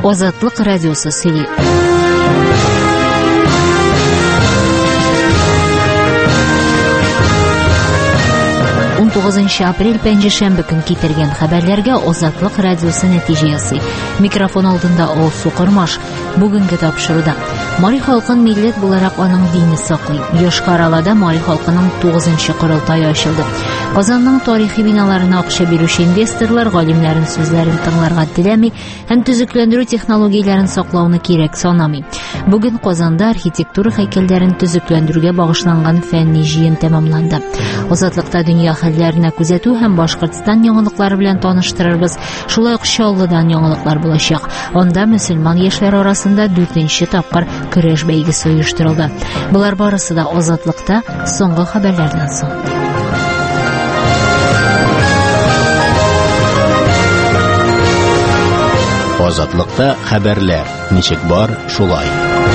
Азатлык радиосы сөйли. 19 апрель пәнҗешәмбе көн китергән хәбәрләргә Азатлык радиосы нәтиҗә ясый. Микрофон алдында Алсу Кырмаш. Бүгенге тапшыруда Мали халкын милләт буларак аның дине саклый. Йошкар-Олада Мали халкының 9-нчы корылтае ачылды. Казанның тарихи биналарына акча бирүче инвесторлар галимнәрнең сүзләрен тыңларга теләми һәм төзекләндерү технологияләрен саклауны кирәк санамый. Бүген Казанда архитектура һәйкәлләрен төзекләндерүгә багышланган фәнни җыен тәмамланды. Азатлыкта дөнья хәлләренә күзәтү һәм Башкортстан яңалыклары белән таныштырырбыз. Шулай ук Чаллыдан яңалыклар булачак. Анда мөселман яшьләр арасында 4нче тапкыр көрәш бәйгесе оештырылды. Булар барысы да Азатлыкта соңгы хәбәрләрдән соң. Азатлыкта хәбәрләр. Ничек бар, шулай.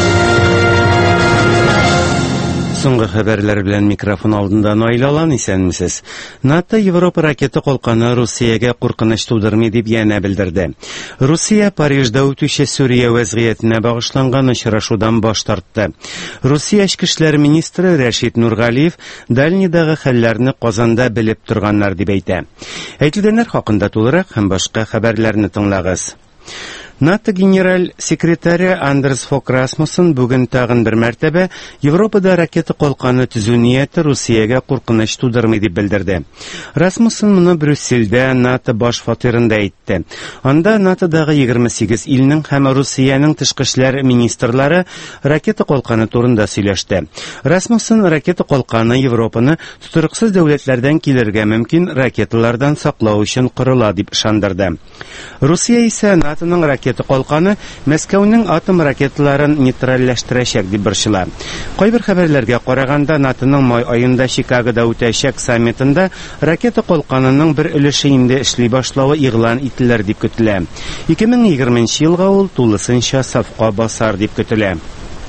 Соңгы хәбәрләр белән микрофон алдында Найлалан, исәнмесез. НАТО Европа ракета калканы Русиягә куркыныч тудырмый дип янә белдерде. Русия Парижда үтүче Сүрия вазгыятенә багышланган очрашудан баш тартты. Русия эчке эшләр министры Рәшид Нургалиев Дальнидагы хәлләрне Казанда белеп торганнар дип әйтә. Әйтелгәннәр хакында тулырак һәм башка хәбәрләрне тыңлагыз. НАТО генераль секретаре Андерс Фок Расмуссен бүген тагын бер мәртәбә Европада ракета калканы төзү нияте Русиягә куркыныч тудырмый дип белдерде. Расмуссен моны Брюсселдә НАТО баш фатирында әйтте. Анда НАТОдагы 28 илнең һәм Русиянең тышкы эшләр министрлары ракета калканы турында сөйләште. Расмуссен ракета калканы Европаны тутырыксыз дәүләтләрдән килергә мөмкин ракеталардан саклау өчен корыла дип ышандырды. Русия исә НАТОның ракета калканы Мәскәүнең атом ракеталарын нейтральләштерәчәк дип борчыла. Кайбер хәбәрләргә караганда НАТОның май аенда Чикагода үтәчәк саммитында ракета калканының бер өлеше инде эшли башлавы игълан ителер дип көтелә. 2020 елга ул тулысынча сафка басар дип көтелә.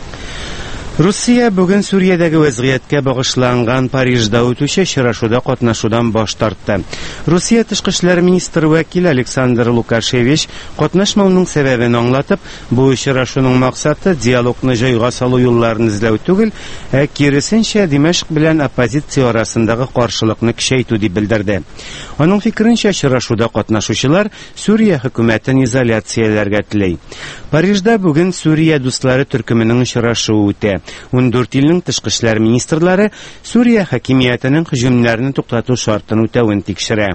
Русия бүген Сүриядәге вазгыятькә багышланган Парижда үтүче очрашуда катнашудан баш тартты. Русия тышкы эшләр министры вәкиле Александр Лукашевич катнашмауның сәбәбен аңлатып, бу очрашуның максаты диалогны җайга салу юлларын эзләү түгел, ә киресенчә Димәшк белән оппозиция арасындагы каршылыкны көчәйтү дип белдерде. Аның фикеренчә, очрашуда катнашучылар Сүрия хөкүмәтен изоляцияләргә теләй. Парижда бүген Сүрия дуслары төркеменең очрашуы үтә. 14 илнең тышкы эшләр министрлары Сүрия хакимиятенең һөҗүмнәрне туктату шартын үтәвен тикшерә.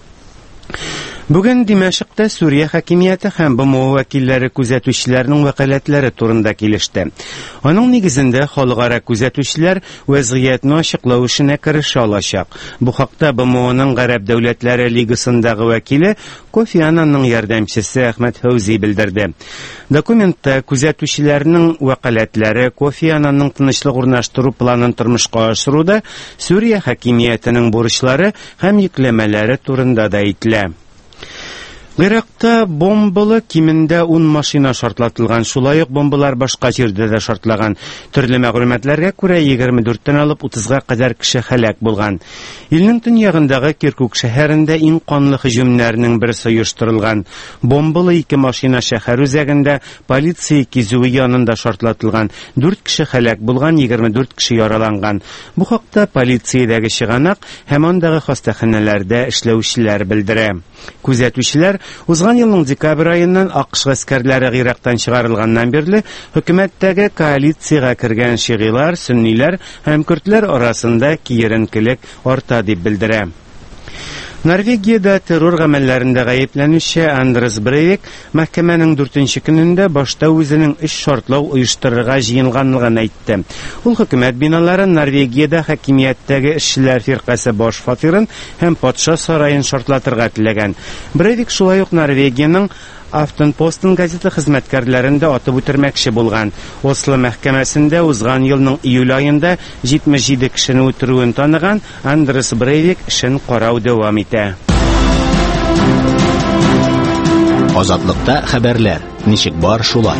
Бүген Димәшкта Сүрия хакимияте һәм БМО вәкилләре күзәтүчеләрнең вәкаләтләре турында килеште. Аның нигезендә халыкара күзәтүчеләр вазгыятны ачыклау эшенә керешә алачак. Бу хакта БМОның Гарәп дәүләтләре лигасындагы вәкиле Кофи Аннанның ярдәмчесе Әхмәт Фәүзи белдерде. Документта күзәтүчеләрнең вәкаләтләре Кофи Аннанның тынычлык урнаштыру планын тормышка ашыруда Сүрия хакимиятенең бурычлары һәм йөкләмәләре турында да әйтелә. Иракта бомбалы кимендә 10 машина шартлатылган, шулай ук бомбалар башка җирдә дә шартлаган. Төрле мәгълүматларга күрә 24-тән алып 30-га кадәр кеше һәлак булган. Илнең төньягындагы Киркук шәһәрендә иң канлы һөҗүмнәрнең берсе оештырылган. Бомбалы 2 машина шәһәр үзәгендә полиция кизүе янында шартлатылган. 4 кеше һәлак булган, 24 кеше яраланган. Бу хакта полициядәге чыганак һәм андагы хастаханәләрдә эшләүчеләр белдерә. Күзәтүчеләр узган елның декабрь аеннан АКШ гаскәрләре Ирактан чыгарылганнан бирле хөкүмәттәге коалициягә кергән шигылар, сөнниләр һәм көрдләр арасында киеренкелек арта дип белдерә. Норвегиядә террор гамәлләрендә гаепләнүче Андерс Брейвик мәхкәмәнең 4нче көнендә башта үзенең эш шартлау оештырырга җыенганлыгын әйтте. Ул хөкүмәт биналарын Норвегиядә хакимияттәге эшчеләр фиркасы баш фатирын һәм патша сараен шартлатырга теләгән. Брейвик шулай ук Норвегиянең Aftenposten газета хезмәткәрләрендә атып үтермәкче булган. Осло мәхкәмәсендә узган елның июль аенда 77 кешене үтерүен таныган Андерс Брейвик эшен карау дәвам итә. Азатлыкта хәбәрләр. Ничек бар, шулай.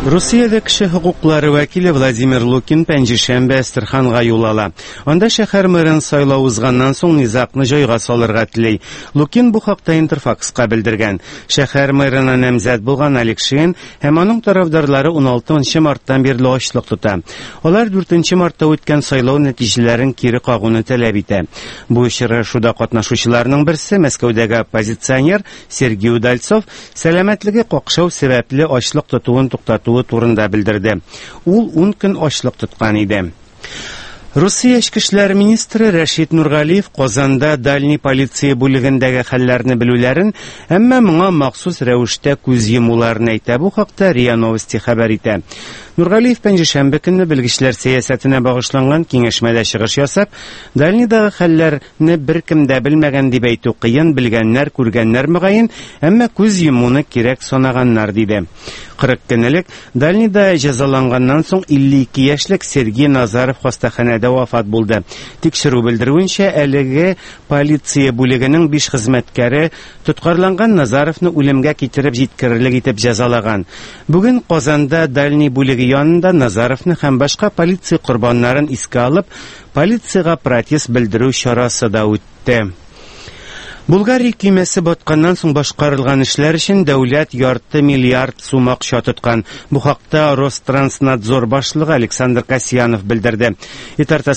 Русиядә кеше хокуклары вәкиле Владимир Лукин пәнҗешәмбе Әстерханга юл ала. Анда шәһәр мэрын сайлау узганнан соң низакны җайга салырга теләй. Лукин бу хакта Интерфакска белдергән. Шәһәр мэрына намзәт булган Алексеев һәм аның тарафдарлары 16 марттан бирле ачлык тута. Алар 4 мартта үткән сайлау нәтиҗәләрен кире кагуны таләп итә. Бу очрашуда катнашучыларның берсе Мәскәүдәге оппозиционер Сергей Удальцов сәламәтлеге какшау сәбәпле ачлык тотуын туктату турында белдерде. Ул 10 көн ачлык тоткан иде. Русия эчке эшләр министры Рәшит Нургалиев Казанда дальний полиция бүлегендәге хәлләрне белүләрен, әмма моңа махсус рәвештә күз йомуларын әйтә. Бу хакта РИА Новости хәбәр итә. Нургалиев пәнҗешәмбе көнне белгечләр сәясәтенә багышланган киңәшмәдә чыгыш ясап, дальнидагы хәлләрне беркем дә белмәгән дип әйтү кыен, белгәннәр, күргәннәр мөгаен, әмма күз йомуны кирәк санаганнар диде. 40 көнлек дальнида җәзаланганнан соң 52 яшьлек Сергей Назаров хастаханәдә вафат булды. Тикшерү белдерүенчә, әлеге полиция бүлегенең 5 хезмәткәре тоткарланган Назаровны үлемгә китереп җиткерерлек итеп җәзалаган. Бүген Казанда дальний бүлеге янында Назаровны һәм башка полиция корбаннарын искә алып, полициягә протест белдерү чарасы да үтте. Булгария көймәсе батканнан соң башкарылган эшләр өчен дәүләт ярты миллиард сум акча тоткан. Бу хакта Ространснадзор башлыгы Александр Касьянов белдерде. Итартас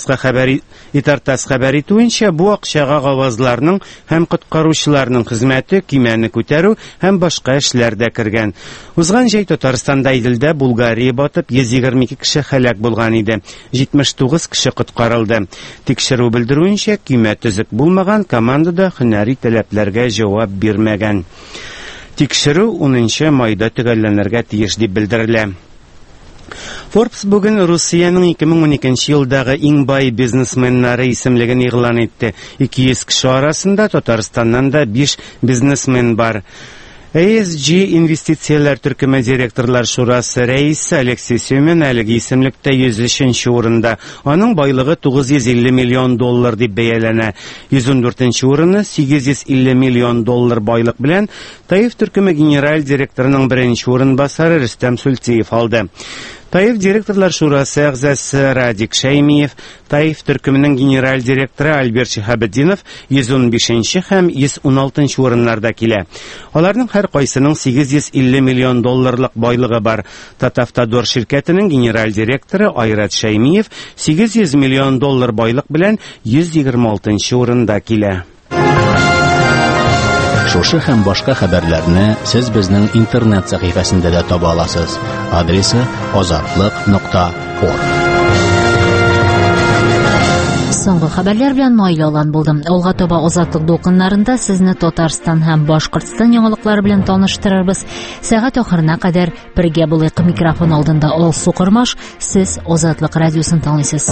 хәбәр итүенчә, бу акчага гавазларның һәм коткаручыларның хезмәте, көймәне күтәрү һәм башка эшләрдә кергән. Узган җәй Татарстанда Иделдә Булгария батып 122 кеше һәлак булган иде. 79 кеше коткарылды. Тикшерү белдерүенчә, көймә төзек булмаган, командада һөнәри таләпләргә җавап бирмәгән. Тикшерү 10 майда төгәлләнергә тиеш дип белдерелә. Forbes бүген Русиянең 2012 елдагы иң бай бизнесменнары исемлеген игълан итте. 200 кеше арасында Татарстаннан да 5 бизнесмен бар. ESG инвестицияләр төркеме директорлар шурасы рәисе Алексей Семен әлеге исемлектә 103-нче урында. Аның байлыгы $950 миллион дип бәяләнә. 114-нче урынны $850 миллион байлык белән Таиф төркеме генераль директорының беренче урынбасары Рөстәм Сөлтиев алды. Таиф директорлар шурасы әгъзасы Радик Шәймиев, Таиф төркеменең генераль директоры Альберт Шиһабетдинов 115-нче һәм 116-нчы урыннарда килә. Аларның һәр кайсының $850 миллион байлыгы бар. Татавтодор ширкәтенең генераль директоры Айрат Шәймиев $800 миллион байлык белән 126-нчы урында килә. Шушы һәм башка хәбәрләрне сез безнең интернет сәхифәсендә дә таба аласыз. Адресы azatlык.org. Соңгы хәбәрләр белән Наил Алан булдым. Алга таба Азатлык дулкыннарында сезне Татарстан һәм Башкортстан яңалыклары белән таныштырырбыз. Сәгать ахырына кадәр бергә булыйк. Микрофон алдында Алсу Кормаш, сез Азатлык радиосын тыңлыйсыз.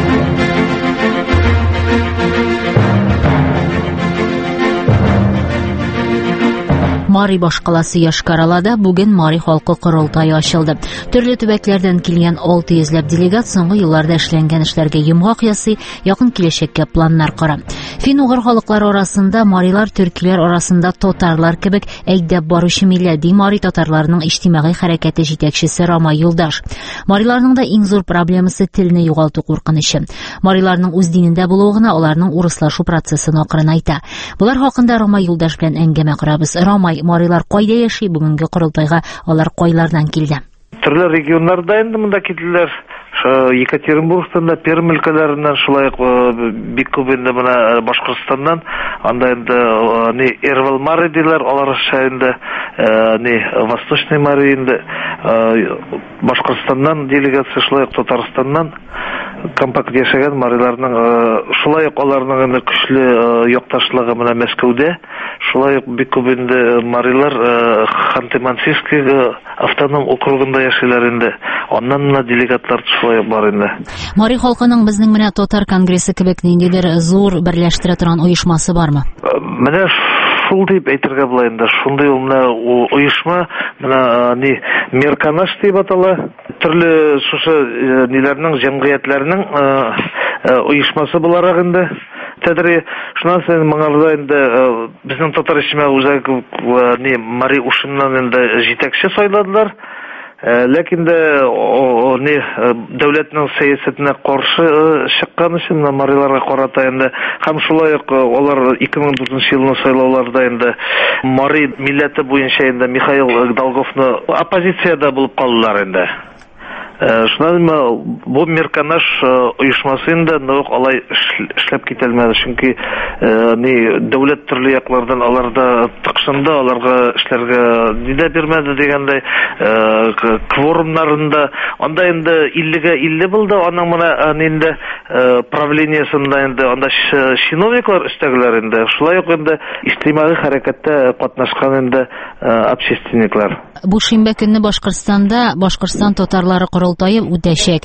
Мари башкаласы Яшкаралада бүген Мари халкы корылтайы ачылды. Төрле төбәкләрдән килгән 600 делегат соңгы елларда эшләнгән эшләргә йомгак ясый, якын киләчәккә планнар кора. Фин-угыр халыклары арасында марилар, төркиләр арасында татарлар кебек әйдәп баручы милләти мари татарларының иҗтимагый хәрәкәте җитәкчесе Рамай Юлдаш. Мариларның да иң зур проблемасы телне югалту куркынычы. Мариларның үз динендә булуы гына аларның урыслашу процессын акрынайта. Булар хакында Рамай Юлдаш белән әңгәмә корабыз. Рамай, марилар кайда яши, бүгенге корылтайга алар кайлардан килде? Төрле регионнарда инде монда килделәр. Екатеринбургтан да, Пермь өлкәләреннән, шулай бик күп инде менә Башкортстаннан, анда инде Эрвал мари диләр, алар шәһәрендә Восточный мари инде Башкортстаннан делегация, шулай Татарстаннан компакт яшәгән мариларның, шулай аларның инде көчле якташлыгы менә Мәскәүдә, шулай бик күп инде марилар Ханты-Мансийский автоном округында яшиләр инде. Аннан делегатлар шулай бар инде. Мари халкының безнең менә Татар конгрессы кебек ниндидер зур берләштерә торган оешмасы бармы? Менә шул дип әйтергә була инде. Шундый менә оешма, менә Мерканаш дип атала. Төрле шушы ниләрнең, җәмгыятьләрнең оешмасы буларак инде. Тәдри, шуннан соң моңарда инде безнең татар ишмә үзәк мари ушыннан инде җитәкче сайладылар. Ләкин дә дәүләтнең сәясәтенә каршы чыккан өчен мариларга карата инде һәм шулай ук алар 2004 елның сайлауларда инде Мари милләте буенча инде Михаил Долговны оппозициядә булып калдылар инде. Шуннан бу Мерканаш оешмасы инде нык алай эшләп китәлмәде, чөнки дәүләт төрле яклардан аларда тыкшынды, аларга эшләргә нидә бирмәде дигәндәй кворумнарында анда инде 50-гә 50 булды, аның менә инде правлениесында инде анда чиновниклар өстәгеләр инде, шулай ук инде иҗтимагый хәрәкәттә катнашкан инде общественниклар. Бу шимбә көнне Башкортстанда Башкортстан татарлары корылтайы үтәчәк.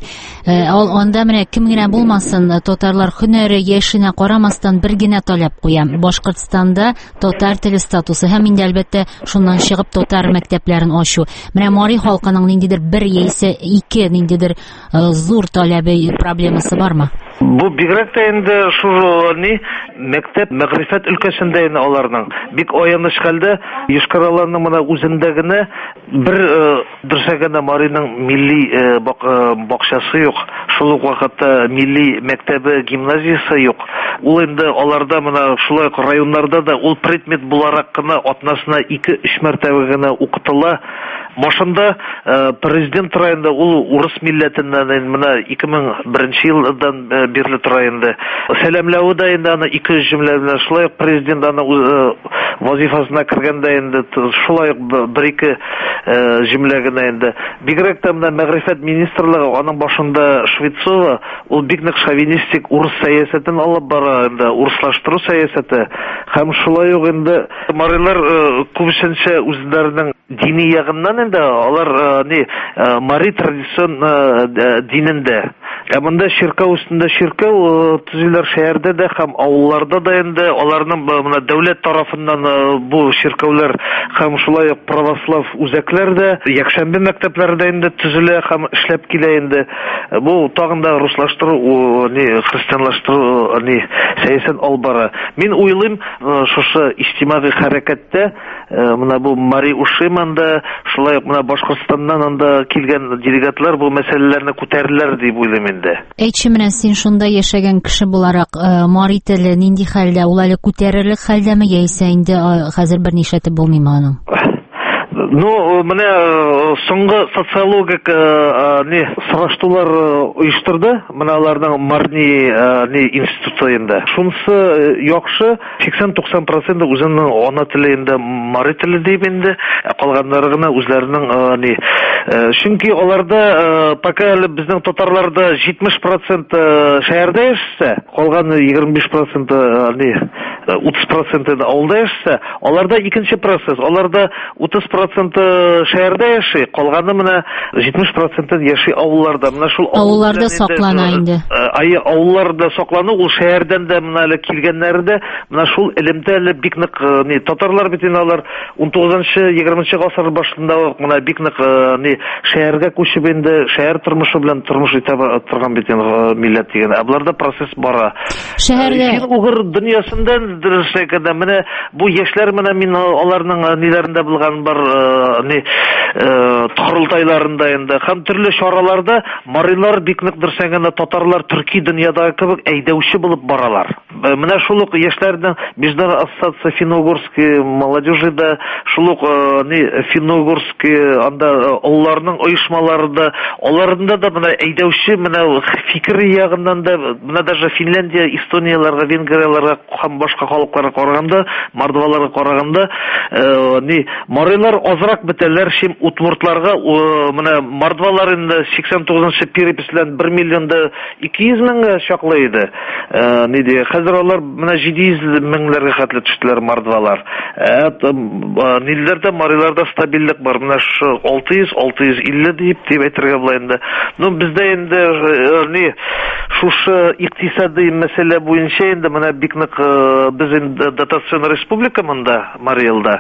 Анда менә кем генә булмасын, татарлар һөнәре, яшенә карамастан бер генә таләп куя. Башкортстанда татар теле статусы һәм инде әлбәттә шуннан чыгып татар мәктәпләрен ачу. Менә Мари халкының ниндидер бер яисә ике ниндидер зур таләбе, проблемасы бармы? Бу бигрәк тә инде шуны мәктәп мәгърифәт өлкәсендә инде аларның бик аяныч хәлдә Йошкар-Оланың менә үзендә генә бер дөрсәгәндә Мариның милли бакчасы юк, шул ук вакытта милли мәктәбе, гимназиясе юк. Ул инде аларда менә шулай районнарда да ул предмет буларак кына атнасына 2-3 мәртәбә генә укытыла. Башында президент районда ул урыс милләтеннән менә 2001 елдан бирле тора инде. Сәламләү дә инде аны 2 җөмлә белән шулай президент аны вазифасына кергәндә инде шулай бер-ике җөмлә генә инде. Бигрәк тә менә мәгърифәт министрлыгы аның башында Швецова ул бик нык шовинистик урыс сәясәтен алып бара инде, урыслаштыру сәясәте. Һәм шулай ук инде марилар күбесенчә үзләренең дини ягыннан инде алар Мари традицион динендә. Монда ширкәү өстендә ширкәү төзүләр шәһәрдә дә һәм авылларда да инде аларның менә дәүләт тарафыннан бу ширкәүләр һәм шулай ук православ үзәкләр дә, якшәмбе мәктәпләрдә инде төзелә һәм эшләп килә инде. Бу тагын да руслаштыру, христианлаштыру сәясәт алып бара. Мин уйлыйм, шушы иҗтимагый хәрәкәттә менә бу Мари Ушиманда, шулай ук менә Башкортстаннан анда килгән делегатлар бу мәсьәләләрне күтәрделәр дип уйлыйм инде. Әйтче, менә син шунда яшәгән кеше буларак, Мари теле нинди хәлдә, ул әле күтәрерлек хәлдәме яисә инде хәзер берничә тип булмыймы аның? Менә соңгы социологик сораштырулар оештырды, менә аларның Марни институты. Шунысы яхшы, 80-90% үзенең ана теле инде Мари теле дип инде, калганнары гына үзләренең чөнки аларда пока әле безнең татарларда 70% шәһәрдә яшәсә, калган 25% 30% авылда яшәсә, аларда икенче процесс, аларда 30% шәһәрдә яши, калганы менә 70% яши авылларда. Менә шул авылларда саклана инде. Авылларда саклану, ул шәһәрдән дә менә әле килгәннәр дә, менә шул элемтә әле бик нык татарлар бит инде алар 19-20 гасыр башында менә бик нык шәһәргә күчеп инде шәһәр тормышы белән тормыш итә торган бит инде милләт дигән. Аларда процесс бара. Шәһәрдә угыр дөньясында дөресәгәндә менә бу яшьләр менә мин аларның ниләрендә булган бар корылтайларында инде һәм төрле чараларда марилар бик нык дөресәгәндә татарлар төрки дөньядагы кебек әйдәүче булып баралар. Менә шул ук яшьләрнең Международная ассоциация финно-угорской молодежи да, шул ук финно-угорский анда улларның оешмаларында, аларында да менә әйдәүче менә фикер ягыннан да, менә даже Финляндия, Эстонияларга, Венгрияларга һәм башка халыкларга караганда, мордваларга караганда марилар азрак бетәләр, чим утмуртларга менә мордвалар инде 89-нчы перепис белән 1 миллионда 200 меңгә чаклы иде. Хәзер алар менә 700 меңләргә хәтле төштеләр мордвалар. Нилләрдә мариларда стабильлек бар. Менә 600-650 дип әйтергә була инде. Бездә инде шушы икътисади мәсьәлә буенча инде менә бик нык без инде дотацион республика монда Мариэлда.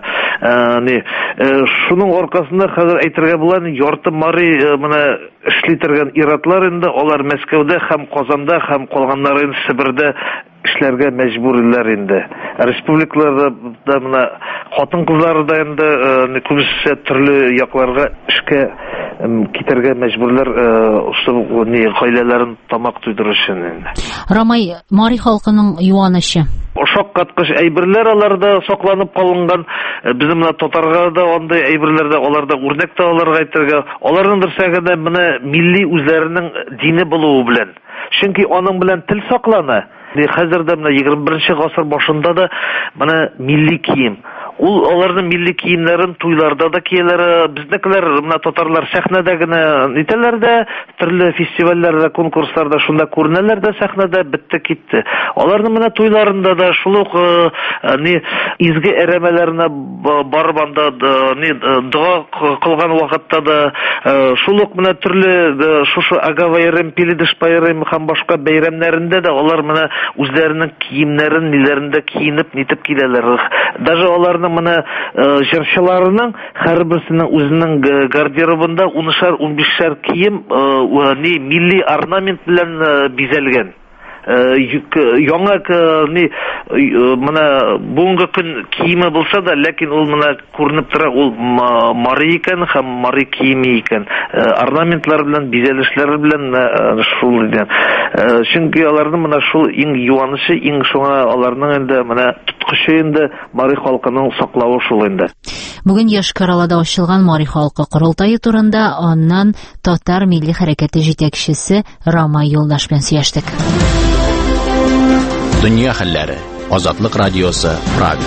Шуның аркасында хәзер әйтергә була, ярты Мари менә эшли торган иратлар инде алар Мәскәүдә һәм Казанда һәм калганнары Себердә эшләргә мәҗбүрләр инде. Республикаларда менә хатын-кызлар да инде күбесе төрле якларга эшкә китәргә мәҗбүрләр, гаиләләрен тамак туйдыру өчен инде. Рамай, Мари халкының юанышы. Шаккаткыч әйберләр аларда сакланып калынган. Безнең менә татарга да андый әйберләрдә аларда үрнәк тә аларга әйтергә. Аларның берсәгәдә менә милли үзләренең дине булуы белән. Чөнки аның белән тел саклана. Хәзердә менә 21 гасыр башында да менә милли кием. Аларның милли киемнәрен туйларда да кияләр. Безнекеләр менә татарлар сәхнәдә генә нитәләр дә, төрле фестивальләрдә, конкурсларда шунда күренәләр дә сәхнәдә, битте китте. Аларның менә туйларында да шул ук изге әрәмәләренә барып анда дуа кылган вакытта да шул ук менә төрле шушы агавайрым, пилидиш байрам һәм башка бәйрәмнәрендә дә алар менә үзләренең киемнәрен ниләрендә киенеп нитеп киләләр. Даже аларның менә җырчыларының һәрберсенең үзенең гардеробында 10-15 кием милли орнамент белән бизәлгән. Яңа менә бүгенге көн киеме булса да, ләкин ул менә күренеп тора, ул Мари икән һәм Мари киеме икән. Орнаментлар белән, бизәлешләр белән шул иде. Чөнки аларның менә шул иң юанышы, иң шуңа аларның инде менә тоткычы инде Мари халкының саклавы шул инде. Бүген Яшкаралада ачылган Мари халкы курултайы турында аннан Татар милли хәрәкәте җитәкчесе Рамай Юлдаш белән сөйләштек. Дөнья хәлләре. Азатлык радиосы Правил.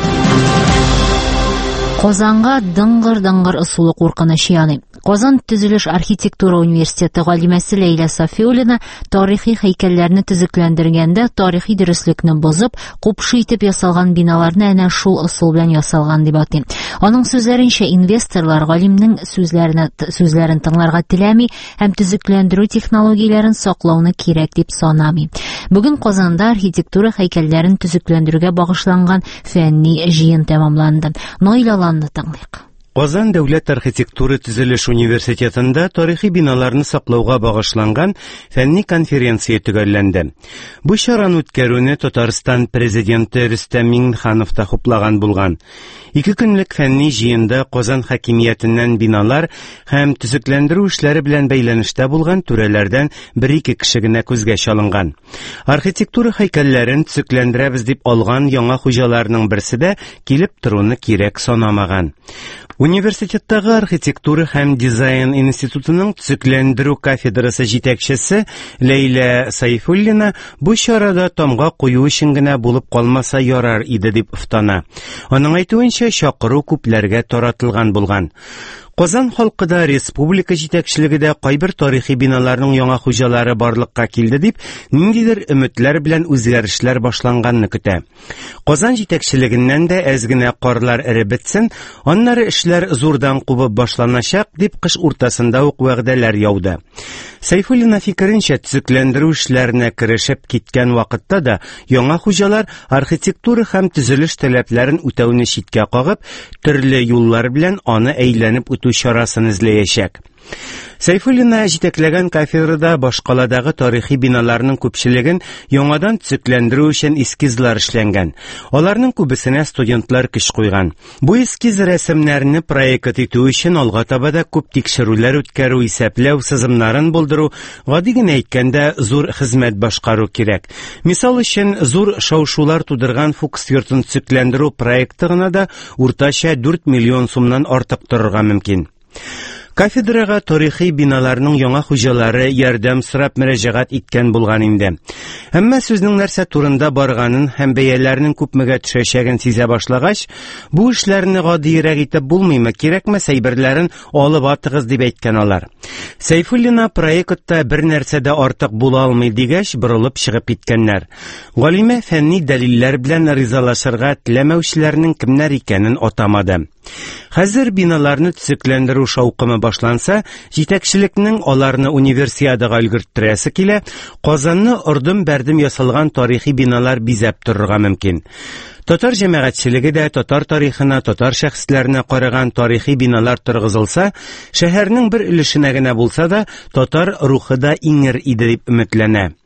Казанга дыңгыр-дыңгыр ысулы куркыныч яный. Казан төзелеш архитектура университеты галимәсе Ләйлә Сафиуллина тарихи һәйкәлләрне төзекләндергәндә тарихи дөреслекне бозып, купшы итеп ясалган биналарны әнә шул ысул белән ясалган дип атый. Аның сүзләренчә, инвесторлар галимнең сүзләрен тыңларга теләми һәм төзекләндерү технологияләрен саклауны кирәк дип санамый. Бүген Казанда архитектура һәйкәлләрен төзекләндерүгә багышланган фәнни җыен тәмамланды. Нойлаланды тыңлыйк. Казан дәүләт архитектура төзелеш университетында тарихи биналарны саклауга багышланган фәнни конференция төгәлләнде. Бу чараны үткәрүне Татарстан президенты Рөстәм Миңнеханов та хуплаган булган. 2 көнлек фәнни җыенда Казан хакимиятеннән биналар һәм төзекләндерү эшләре белән бәйләнештә булган түрәләрдән 1-2 кеше генә күзгә чалынган. Архитектура һәйкәлләрен төзекләндерәбез дип алган яңа хуҗаларның берсе дә килеп торуны кирәк санамаган. Университеттагы архитектура һәм дизайн институтының төзекләндерү кафедрасы җитәкчесе Ләйлә Сайфуллина бу чарада тамга кую өчен генә булып калмаса ярар иде дип уфтана. Аның әйтүенчә, чакыру күпләргә таратылган булган. Казан халкыда республика җитәкчелеге дә кайбер тарихи биналарның яңа хуҗалары барлыкка килде дип, ниндидер өметләр белән үзгәрешләр башланганны көтә. Казан җитәкчелегеннән дә әз генә карлар эреп бетсен, аннары эшләр зурдан кубып башланачак дип кыш уртасында ук вәгъдәләр яуды. Сайфуллина фикеренчә, төзекләндерү эшләренә керешеп киткән вакытта да яңа хуҗалар архитектура һәм төзелеш таләпләрен үтәүне читкә кагып, төрле юллар белән аны әйләнеп үтү чарасын эзләячәк. Сайфуллина җитәкләгән кафедрада башкаладагы тарихи биналарның күпчелеген яңадан төзекләндерү өчен эскизлар эшләнгән. Аларның күбесенә студентлар көч куйган. Бу эскиз рәсемнәрне проект итү өчен алга таба да күп тикшерүләр үткәрү, исәпләү, сызымнарын булдыру, гади генә әйткәндә зур хезмәт башкару кирәк. Мисал өчен, зур шау-шулар тудырган Фукс йортын төзекләндерү проекты гына да уртача 4 миллион сумнан артык торырга мөмкин. Кафедрага тарихи биналарның яңа хуҗалары ярдәм сорап мөрәҗәгать иткән булган инде. Әмма сүзнең нәрсә турында барганын һәм бәяләрнең күпмегә төшәчәген сизә башлагач, бу эшләрне гадиерәк итеп булмыймы, кирәкме әйберләрен алып атыгыз дип әйткән алар. Сайфуллина проектта бер нәрсә дә артык була алмый дигәч, борылып чыгып киткәннәр. Галимә фәнни дәлилләр белән ризалашырга теләмәүчеләрнең кемнәр икәнен атамады. Хәзер биналарны төзекләндерү шаукымы башланса, җитәкчелекнең аларны универсиадага өлгертерәсе килә, Казанны ордым-бәрдем ясалган тарихи биналар бизәп торырга мөмкин. Татар җәмәгатьчелеге дә татар тарихына, татар шәхесләренә караган тарихи биналар торгызылса, шәһәрнең бер өлешенә генә булса да, татар рухы да иңер иде дип өметләнә.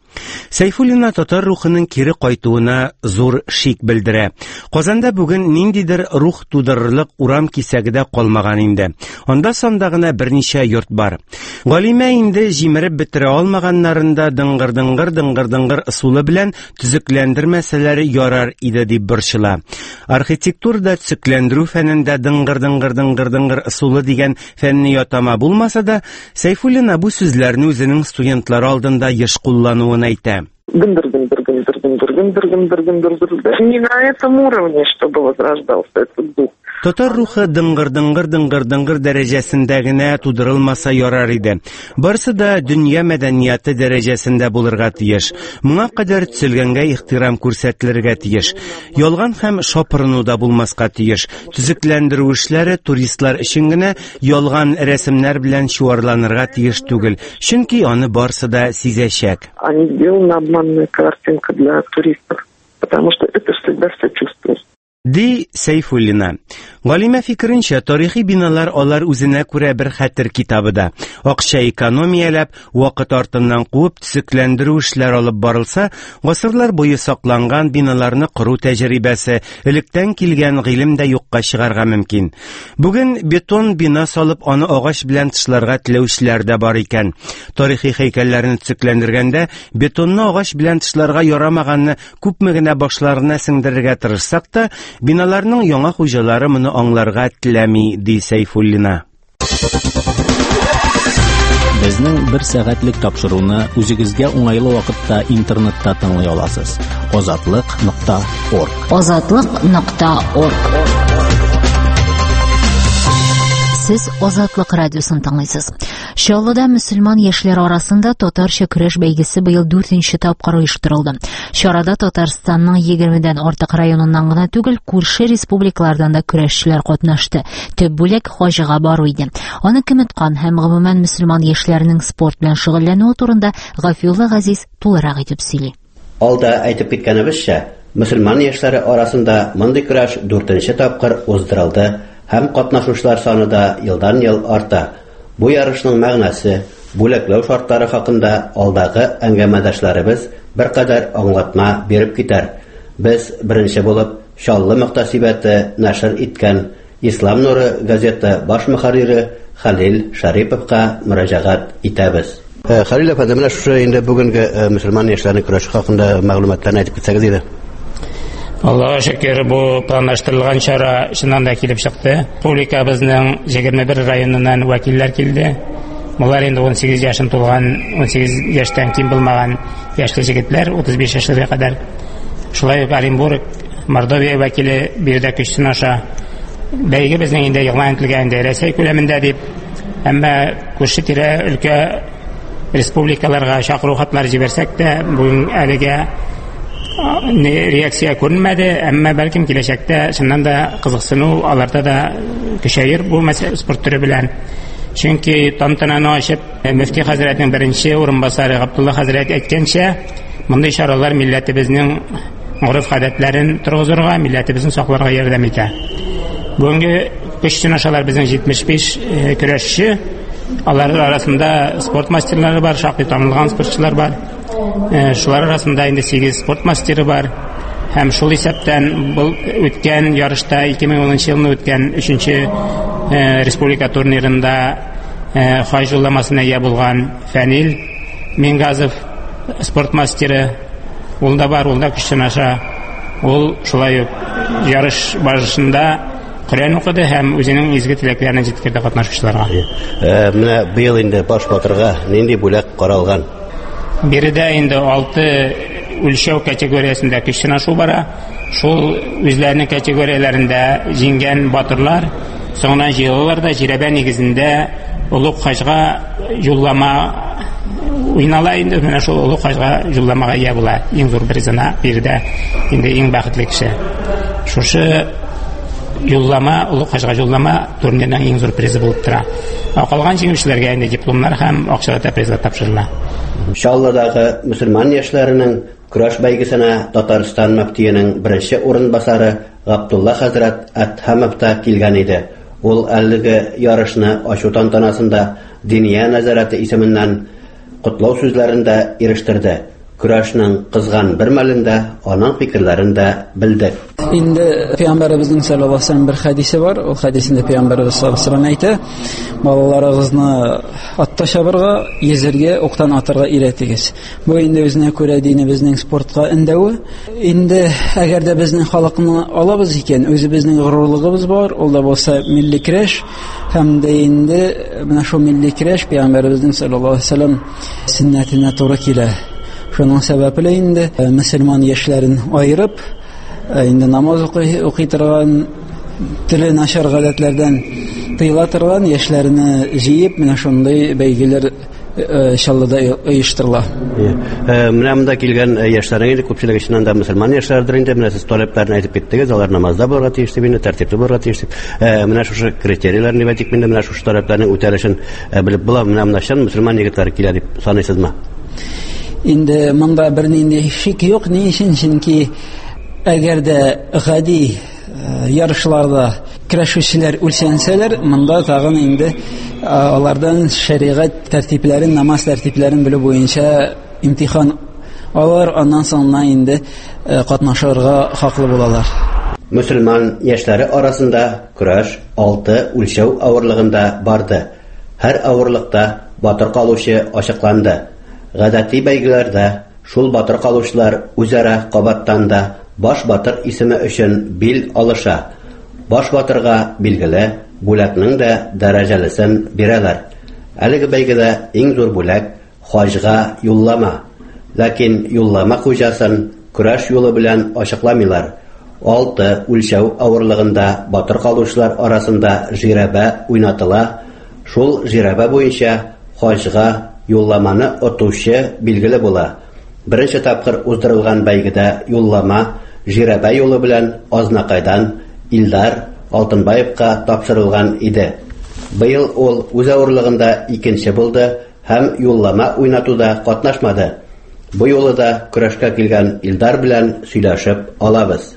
Сәйфуллина татар рухының кире кайтуына зур шик белдерә. Казанда бүген ниндидер рух тудырырлык урам кисәгедә калмаган инде. Анда санда гына берничә йорт бар. Галимә инде җимереп бетерә алмаганнарында дыңгыр ысулы белән төзекләндермәсәләр ярар иде дип борчыла. Архитектурада төзекләндерү фәнендә дыңгыр ысулы дигән фәнни атама булмаса да, Сәйфуллина бу сүзләрне үзенең студентлары алдында еш куллануын әйтә. Не на этом уровне, чтобы возрождался этот дух. Татар рухы дыңгыр дәрәҗәсендә генә тудырылмаса ярар иде. Барысы да дөнья мәдәнияты дәрәҗәсендә булырга тиеш. Моңа кадәр төзелгәнгә ихтирам күрсәтелергә тиеш. Ялган һәм шапырыну да булмаска тиеш. Төзекләндерү эшләре туристлар өчен генә ялган рәсемнәр белән чуарланырга тиеш түгел. Чөнки аны барысы да сизәчәк. Они сделаны обманная картинка для туристов, потому что это всегда сочувствует. Ди Сәйфуллина. Галимә фикеренчә, тарихи биналар алар үзенә күрә бер хәтер китабыда. Акча экономияләп, вакыт артыннан куып төзекләндерү эшләр алып барылса, гасырлар буе сакланган биналарны кору тәҗрибәсе, электән килгән гыйлем дә юкка чыгарга мөмкин. Бүген бетон бина салып, аны агач белән тышларга теләүчеләр дә бар икән. Тарихи һәйкәлләрне төзекләндергәндә бетонны агач белән тышларга ярамаганны күпме генә башларына сеңдерергә тырышсак та, биналарның яңа хуҗалары моны аңларга теләми, ди Сәйфуллина. Безнең 1 сәгатьлек тапшыруны үзегезгә уңайлы вакытта интернетта тыңлый аласыз. Озатлык.орг. Озатлык.орг. Сез Азатлык радиосын тыңлыйсыз. Чаллыда мөселман яшьләр арасында татарча көрәш бәйгесе быел 4нче тапкыр оештырылды. Чарада Татарстанның 20дән артык районыннан гына түгел, күрше республикалардан да көрәшчеләр катнашты. Төп бүлек хаҗыга бару иде. Аны кем иткан һәм гомумән мөселман яшьләренең спорт белән шөгыльләнүе турында Гафиулла Газиз тулырак итеп сөйли. Алда әйтеп киткәнебезчә, мөселман яшьләре арасында мондый көрәш 4нче тапкыр уздырылды. Һәм катнашучылар саны да елдан-ел арта. Бу ярышның мәгънәсе, бүләкләү шартлары хакында алдагы әңгәмәдәшләребез беркадәр аңлатма биреп китәр. Без беренче булып Чаллы мөхтәсибәте нәшр иткән Ислам нуры газета баш мөхәррире Хәлил Шариповка мөрәҗәгать итәбез. Хәлил әфәнде, менә шушы инде бүгенге мөселман яшьләренең көрәше хакында мәгълүматларны әйтеп китсәгез иде. Аллаһа шөкер, бу планлаштырылган чара чыннан да килеп чыкты. Республикабызның 21 районыннан вәкилләр килде. Булар инде 18 яшын тулган, 18 яшьтән ким булмаган яшьле җегетләр, 35 яшькә кадәр. Шулай ук Оренбург, Мордовия вәкиле бирдә көчсен аша. Бәйге безнең инде игълан ителгән Рәсәй күләмендә дип, әмма күрше тирә өлкә республикаларга чакыру хатлар җибәрсәк тә, бүген әлегә реакция күренмәде, әмма бәлкем киләчәктә шуннан да кызыксыну аларда да көчәер бу мәсьәлә спорт төре белән. Чөнки тантананы ачып, мөфти хәзрәтнең беренче урынбасары Габдулла хәзрәт әйткәнчә, мондый чаралар милләтебезнең гореф-гадәтләрен торгызырга, милләтебезне сакларга ярдәм итә. Бүгенге көчсен ашалар безнең 75 көрәшче, алар арасында спорт мастерлары бар, шактый танылган спортчылар бар. Шулар арасында инде 8 спорт мастеры бар. Һәм шул исәптән бу үткән ярышта 2010 елны үткән 3нче республика турнирында хаҗ юлламасына ия булган Фәнил Мингазов спорт мастеры, ул да бар, ул да көчсен аша. Ул шулай ук ярыш барышында Коръән укыды һәм үзенең изге теләкләрен җиткерде катнашучыларга. Менә быел инде баш батырга нинди бүләк каралган? Биредә инде 6 үлчәү категориясендә көчсен ашу бара. Шул үзләренең категорияләрендә җиңгән батырлар соңыннан җыелалар да җирәбә нигезендә Улуг хаҗга юллама уйнала инде. Менә шул Улуг хаҗга юлламага ия була. Иң зур призына биредә инде иң бәхетле кеше. Шушы юллама, Улуг хаҗга юллама турнирның иң зур призы булып тора. Калган җиңүчеләргә инде дипломнар һәм акчалы призлар тапшырыла. Чаллыдагы мөселман яшьләренең көрәш бәйгесенә Татарстан мөфтиенең беренче урынбасары Габдулла хәзрәт Әтһәмов та килгән иде. Ул әлеге ярышны ачу тантанасында Диния нәзарәте исеменнән котлау сүзләрендә ирештерде. көрәшнең кызган бер мәлендә аның фикерләрен дә белдек. Инде Пәйгамбәребезнең саллаллаһу алейһи ва саллям бер хадисе бар. Ул хадисендә Пәйгамбәребез саллаллаһу алейһи ва саллям әйтә: "Балаларыгызны атта чабырга, йөзәргә, октан атырга өйрәтегез." Бу инде үзенә күрә динебезнең спортка эндәве. Инде әгәр дә безнең халыкны алабыз икән, үзебезнең горурлыгыбыз бар, ул да булса милли көрәш. Һәм дә инде менә шул милли көрәш Пәйгамбәребезнең саллаллаһу алейһи ва саллям сөннәтенә туры килә. Шуның сәбәпле инде мөселман яшьләрен аерып, инде намаз укый торган, теле начар гадәтләрдән тыела торган яшьләрне җыеп, менә шундый бәйгеләр Чаллыда оештырыла. Менә монда килгән яшьләрнең инде күпчелеге өчен да мөселман яшьләрдер инде. Менә сез таләпләрне әйтеп киттегез, алар намазда булырга тиеш дип, инде тәртипле булырга тиеш дип. Менә шушы критерийларны әйтик, менә шушы таләпләрнең үтәлешен белеп була. Менә моннан мөселман егетләр килә дип саныйсызмы? Инде монда бер нинди шик юк, ни өчен? Чөнки әгәр дә гади ярышларда көрәшүчеләр үлсәнсәләр, монда тагын инде алардан шәригать тәртипләрен, намаз тәртипләрен белү буенча имтихан алар, аннан соң инде катнашырга хаклы булалар. Мөселман яшьләре арасында көрәш 6 үлчәү авырлыгында барды. Һәр авырлыкта батыр калучы ачыкланды. Гадәти бәйгеләрдә шул батыр калучылар үзара кабаттанда баш батыр исеме өчен бил алыша. Баш батырга билгеле бүләкнең дә дәрәҗәлесен бирәләр. Әлеге бәйгедә иң зур бүләк хаҗга юллама. Ләкин юллама хуҗасын көрәш юлы белән ачыкламыйлар. 6 үлчәү авырлыгында батыр калучылар арасында жирәбә уйнатыла. Шул жирәбә буенча хаҗга юлламаны отучы билгеле була. Беренче тапкыр уздырылган бәйгедә юллама жирәбә юлы белән Азнакайдан Илдар Алтынбаевка тапшырылган иде. Быел ул үз авырлыгында икенче булды һәм юллама уйнатуда катнашмады. Бу юлы да көрәшкә килгән Илдар белән сөйләшеп алабыз.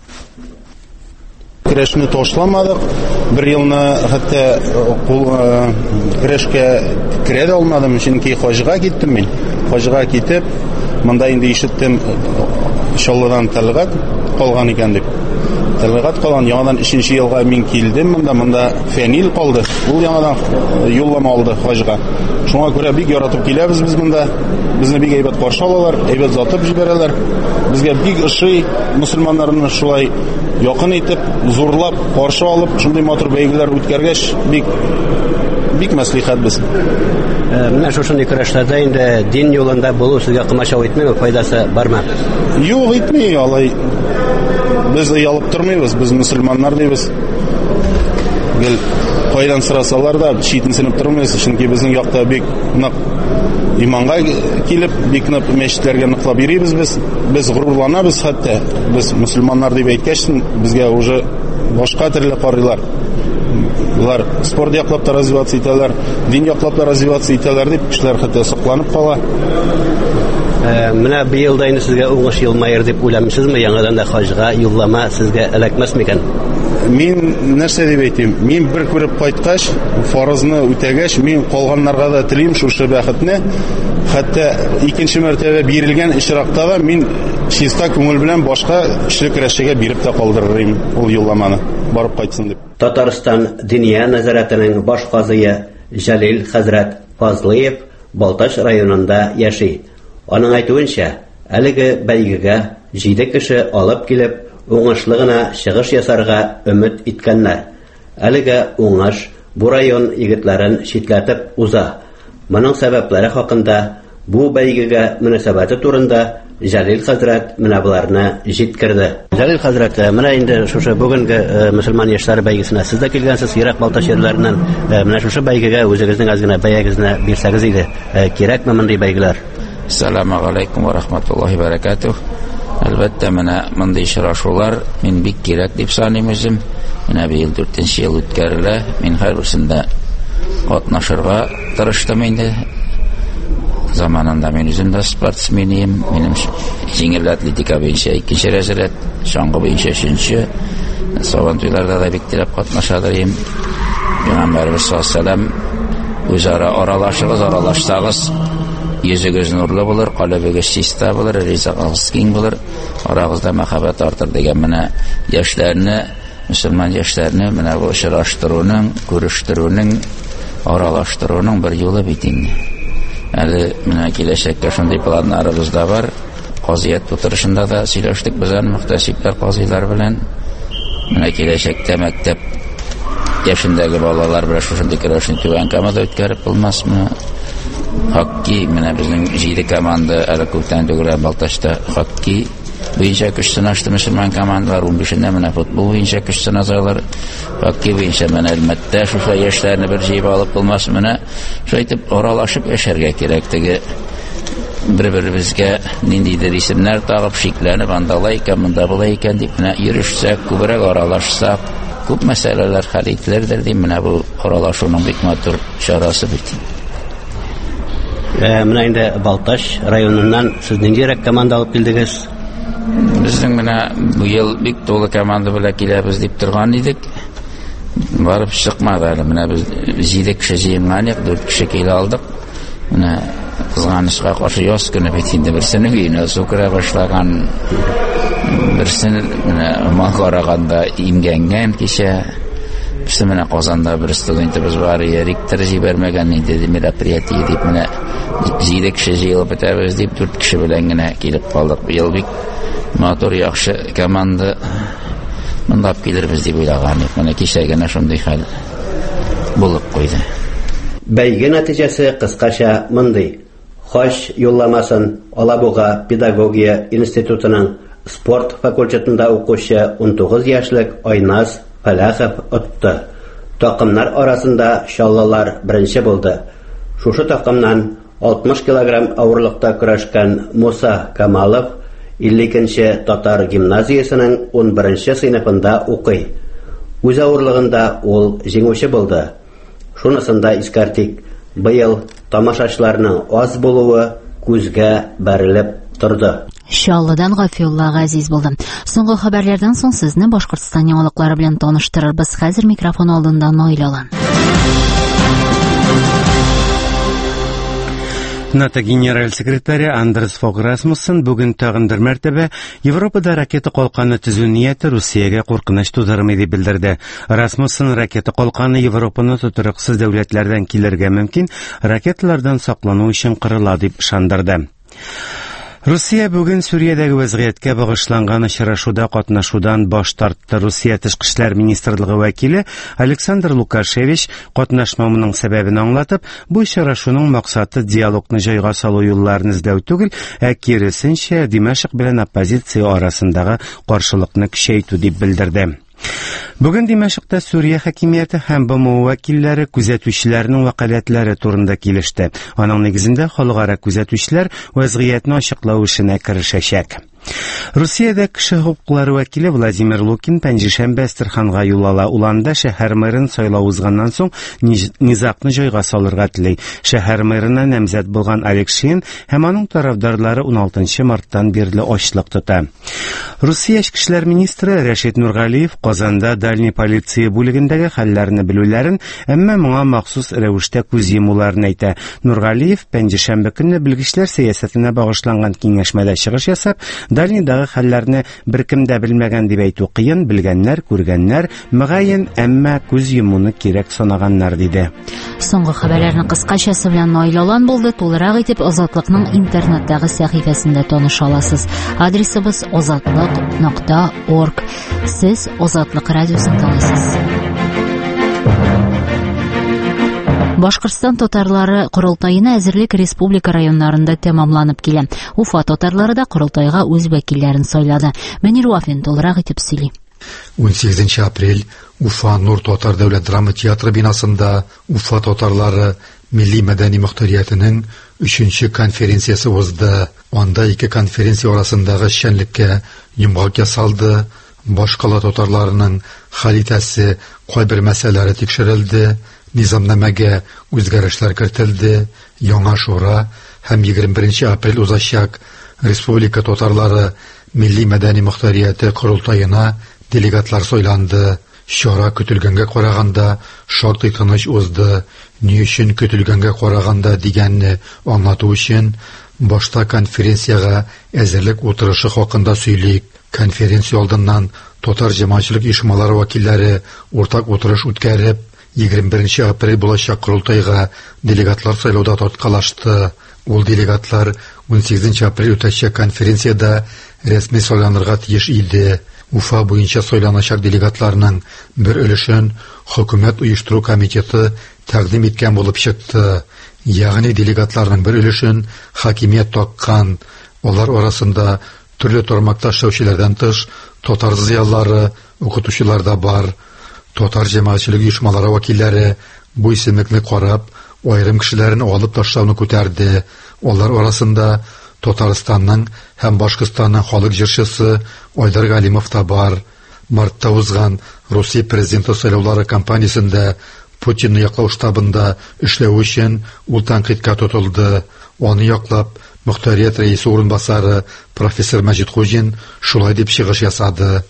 Көрәшне ташламадык. Бер елны хәтта көрәшкә керә дә алмадым, чөнки хаҗга киттем мин. Хаҗга китеп, монда инде ишеттем Чаллыдан Тәлгат калган икән дип. Тәлгат калган, яңадан 3нче елга мин килдем, монда Фәнил калды. Ул яңадан юллама алды хаҗга. Шуңа күрә бик яратып киләбез без монда. Безне бик әйбәт каршы алалар, әйбәт затып җибәрәләр. Безгә бик ошый, мөселманнарны шулай якын итеп, зурлап каршы алып, шундый матур бәйгеләр үткәргәч, бик мәслихәт без. Менә шушындый көрәшләрдә инде дин юлында булу сезгә кымачау итмәме, файдасы бармы? Юк, итми, алай. Без ялып тормыйбыз, без мөселманнар дибез. Гел кайдан сорасалар да читен сынып тормыйбыз, чөнки безнең якта бик нык иманга килеп, бик нык мәчетләргә ныклап йөрибез без. Без горурланабыз хәтта. Без мөселманнар дип әйткәч, безгә уже башка төрле карыйлар. Булар спорт яклап та развивация итәләр, дин яклап та развивация итәләр дип кешеләр хәтта сокланып кала. Менә быел да инде сезгә уңыш елмаер дип уйламыйсызмы? Яңадан да хаҗга юллама сезгә эләкмәс микән? Мин нәрсә дип әйтим? Мин бер күреп кайткач, фарызны үтәгәч, мин калганнарга да телим шушы бәхетне. Хәтта икенче мәртәбә бирелгән ишракта да мин чиста күңел белән башка эшле көрәшчегә биреп тә калдырырым ул юлламаны, барып кайтсын дип. Татарстан Диния нәзарәтенең баш казые Җәлил хәзрәт Фазлыев Балтач районында яши. Аның әйтүенчә, әлеге бәйгегә 7 кеше алып килеп, уңышлы гына чыгыш ясарга өмет иткәннәр. Әлеге уңыш бу район егетләрен шитләтеп уза. Моның сәбәпләре хакында, бу бәйгегә мөнәсәбәте турында Җәлил хәзрәт менә буларны җиткерде. Җәлил хәзрәт, менә инде шушы бүгенге мөселман яшьләре бәйгесенә сез дә килгәнсез, Ирак Балтач җирләреннән. Менә шушы бәйгегә үзегезнең азгына бәягезне бирсәгез иде. Кирәкме мондый бәйгеләр? Ассаламу алейкум ва рахматуллахи ва баракатух. Әлбәттә, менә мондый очрашулар мин бик кирәк дип саныйм үзем. Менә быел 4нче ел үткәрелә. Мин һәрберсендә катнашырга тырыштым инде. Заманында мин үзем дә спортсмен идем. Минем җиңел атлетика буенча 2нче разряд, чаңгы буенча 3нче. Сабантуйларда да бик тирәп катнашадым. Пәйгамбәрбез саллаллаһу алейһи ва саллям үзара аралашыгыз, аралашсагыз, йөзегез нурлы булыр, калбыгыз чиста булыр, ризыгыз киң булыр, арагызда мәхәббәт артыр дигән менә яшьләрне, мөселман яшьләрне менә бу очраштыруның, күрештерүнең, аралаштыруның бер юлы бит инде. Әле менә киләчәккә шундый планнарыбыз да бар. Казият утырышында да сөйләштек без аны мөхтәсибләр, казыйлар белән. Менә киләчәктә мәктәп яшендәге балалар белән шундый көрәшне түбән камада үткәреп булмасмы? Хоккей, менә безнең 7 команда әле күптән түгел Балтачта хоккей буенча көч сынашты мөселман командалар, 15-нә менә футбол буенча көч сынасалар. Хоккей буенча менә әлбәттә шушы яшьләрне бер җыйып алып булмасмы? Менә шайтып аралашып яшәргә кирәк. Теге бер-беребезгә ниндидер исемнәр тагып шикләнеп андалай икән, монда булай икән дип менә йөрешсәк, күбрәк аралашсак, күп мәсьәләләр хәл ителердер дип менә бу аралашуның бик матур чарасы бит. Менә инде Балтач районыннан сез ниндирәк команда алып килдегез? Безнең менә бу ел бик тулы команда белән киләбез дип торган идек. Барып чыкмады әле. Менә без 7 кеше җыйнган идек, 4 кеше килә алдык. Менә кызганычка каршы яз көне бит инде берсенең өенә су керә башлаган. Берсен менә мал караганда имгәнгән кичә. Берсе менә Казанда бер студентыбыз бар, ректор җибәрмәгән инде мероприятие дип менә 7 кеше җыелып бетәбез дип 4 кеше белән генә килеп калдык. Быел бик матур яхшы команда монда килербез дип уйлаган идек. Менә кичә генә шундый хәл булып куйды. Бәйге нәтиҗәсе кыскача мондый. Хаш юлламасын Алабуга педагогия институтының спорт факультетында укучы 19 яшьлек Айназ Фәләхов отты. Такымнар арасында шаллалар беренче булды. Шушы такымнан 60 килограмм авырлыкта көрәшкән Муса Камалов 52-нче татар гимназиясының 11-нче сыйныфында укый. Үз авырлыгында ул җиңүче булды. Шунысында искәртик, быел тамашачыларның аз булуы күзгә бәрелеп торды. Шаллыдан Гафиулла Газиз булды. Соңгы хәбәрләрдән соң сезне Башкортстан яңалыклары белән таныштырырбыз. Хәзер микрофон алдында Нойлалан. НАТО генераль секретаре Андерс Фог Расмуссен бүген тагын бер мәртәбә Европада ракета калканы төзү нияте Русиягә куркыныч тудырмый дип белдерде. Расмуссен ракета калканы Европаны тутырыксыз дәүләтләрдән килергә мөмкин, ракеталардан саклану өчен кырыла дип ышандырды. Русия бүген Сүриядәге вазгыятькә багышланган очрашуда катнашудан баш тартты. Русия Тышкы эшләр министрлыгы вәкиле Александр Лукашевич катнашмауның сәбәбен аңлатып, бу очрашуның максаты диалогны җайга салу юлларын эзләү түгел, ә киресенчә Димашк белән оппозиция арасындагы каршылыкны көчәйтү дип белдерде. Бүген Димашкта Сүрия хакимияте һәм БМО вәкилләре күзәтүчеләрнең вәкаләтләре турында килеште. Аның нигезендә халыкара күзәтүчеләр вазгыятны ачыклау эшенә керешәчәк. Русиядә кеше хукуклары вәкиле Владимир Лукин пәнҗешәмбе Әстерханга юл ала. Уланда шәһәр мэрын сайлау узганнан соң низакны җайга салырга тели. Шәһәр мэрына намзәт булган Алексеин һәм аның тарафдарлары 16 марттан бирле ачлык тота. Русия эчке эшләр министры Рәшит Нургалиев Казанда дальний полиция бүлегендәге хәлләрне белүләрен, әмма моңа махсус рәвештә күз йомуларын әйтә. Нургалиев пәнҗешәмбе көнне белгечләр сәясәтенә багышланган киңәшмәдә чыгыш ясап, Дальнидагы хәлләрне беркем дә белмәгән дип әйтү кыен, белгәннәр, күргәннәр, мөгаен, әмма күз йомуны кирәк санаганнар диде. Соңгы хәбәрләрне кыскачасы белән Нойлалан булды. Тулырак итеп Азатлыкның интернеттагы сәхифәсендә таныша аласыз. Адресыбыз azatlык.org. Сез Азатлык радиосын тыңлыйсыз. Башкортстан татарлары курултайына әзерлек республика районнарында тәмамланып килә. Уфа татарлары да курултайга үз вәкилләрен сайлады. Мөнир Вафин тулырак итеп сөйли. 18 апрель Уфа Нур Татар дәүләт драма театры бинасында Уфа татарлары милли мәдәни мөхтәриятенең 3нче конференциясе узды. Анда 2 конференция арасындагы эшчәнлеккә йомгак ясалды. Башкала татарларының хәлитәсе кайбер мәсьәләләре тикшерелде. Низамнамәгә үзгәрешләр кертелде. Яңа шура һәм 21 апрель узачак республика татарлары милли мәдәни мөхтәрияте курултайына делегатлар сайланды. Чара көтелгәнгә караганда шактый тыныч узды. Ни өчен көтелгәнгә караганда дигәнне аңлату өчен башта конференцияга әзерлек утырышы хакында сөйлик. Конференция алдыннан татар җәмәгатьчелек оешмалары вәкилләре уртак утырыш үткәреп, 21 апрель булачак курултайга делегатлар сайлауда тарткалашты. Ул делегатлар 18 апрель үтәчәк конференцияда рәсми сайланырга тиеш иде. Уфа буенча сайланачак делегатларның бер өлешен хөкүмәт оештыру комитеты тәкъдим иткән булып чыкты. Ягъни делегатларның бер өлешен хакимият таккан. Алар арасында төрле тармакта эшләүчеләрдән тыш татар зыялылары, укытучылар да бар. Татар җәмәгатьчелек оешмалары вәкилләре бу исемлекне карап, айрым кешеләрне алып ташлауны күтәрде. Алар арасында Татарстанның һәм Башкортстанның халык җырчысы Айдар Галимов та бар. Мартта узган Русия президенты сайлаулары кампаниясендә Путинны яклау штабында эшләү өчен ул тәнкыйтькә тотылды. Аны яклап Мөхтәрият рәисе урынбасары профессор Мәҗит Хуҗин шулай дип чыгыш ясады.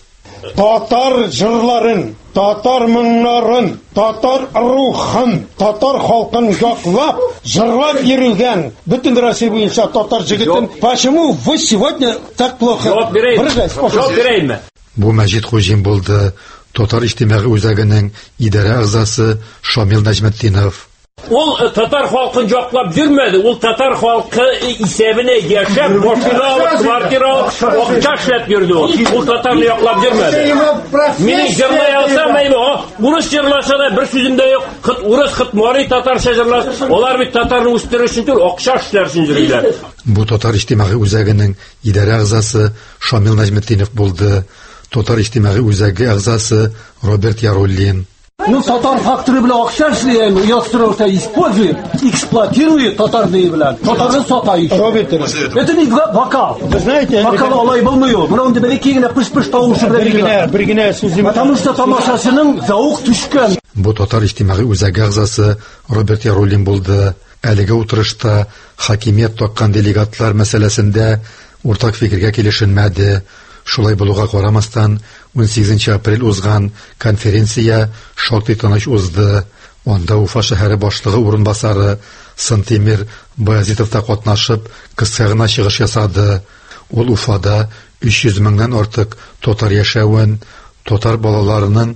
Татар җырларын, татар моңнарын, татар рухын, татар халкын яклап, җырлап йөргән бөтен Россия буенча татар җегетен, почему вы сегодня так плохо? Жавап бирәйме? Бу Мәҗит Хуҗин булды. Татар иҗтимагый үзәгенең идарә әгъзасы Шамил Нәҗметдинов. Ул татар халкын яклап йөрмәде, ул татар халкы исәбенә яшәп, машина алып, квартира алып, акча эшләп йөрде. Ул татарны яклап йөрмәде. Мине җырлый алсам, урыс җырласа да бер сүзендә юк. Урыс хитмари татарча җырласа, алар бит татарны үстерү өчен акча эшләр өчен йөриләр. Бу татар иҗтимагый үзәгенең идарә әгъзасы Шамил Нәҗметдинов булды. Татар иҗтимагый үзәге әгъзасы Роберт Яруллин. Татар факторы белән акча эшләйме, ястырыута использует, эксплуатирует татарны белән. Татарны сата ич. Это не вокал. Вы знаете, вокал алай булмый. Монда бәлки генә пыш-пыш тавышы белән. Бер генә сүзем. Потому что тамашачының заук төшкән. Бу татар иҗтимагый үзәге әгъзасы Роберт Яруллин булды. Әлеге утырышта хакимият таккан делегатлар мәсьәләсендә уртак фикергә килешенмәде. Шулай булуга карамастан 18 апрель узган конференция шактый тыныч узды. Анда Уфа шәһәре башлыгы урынбасары Сантимир Баязитов та катнашып, кыска гына чыгыш ясады. Ул Уфада 300 меңнән артык татар яшәвен, татар балаларының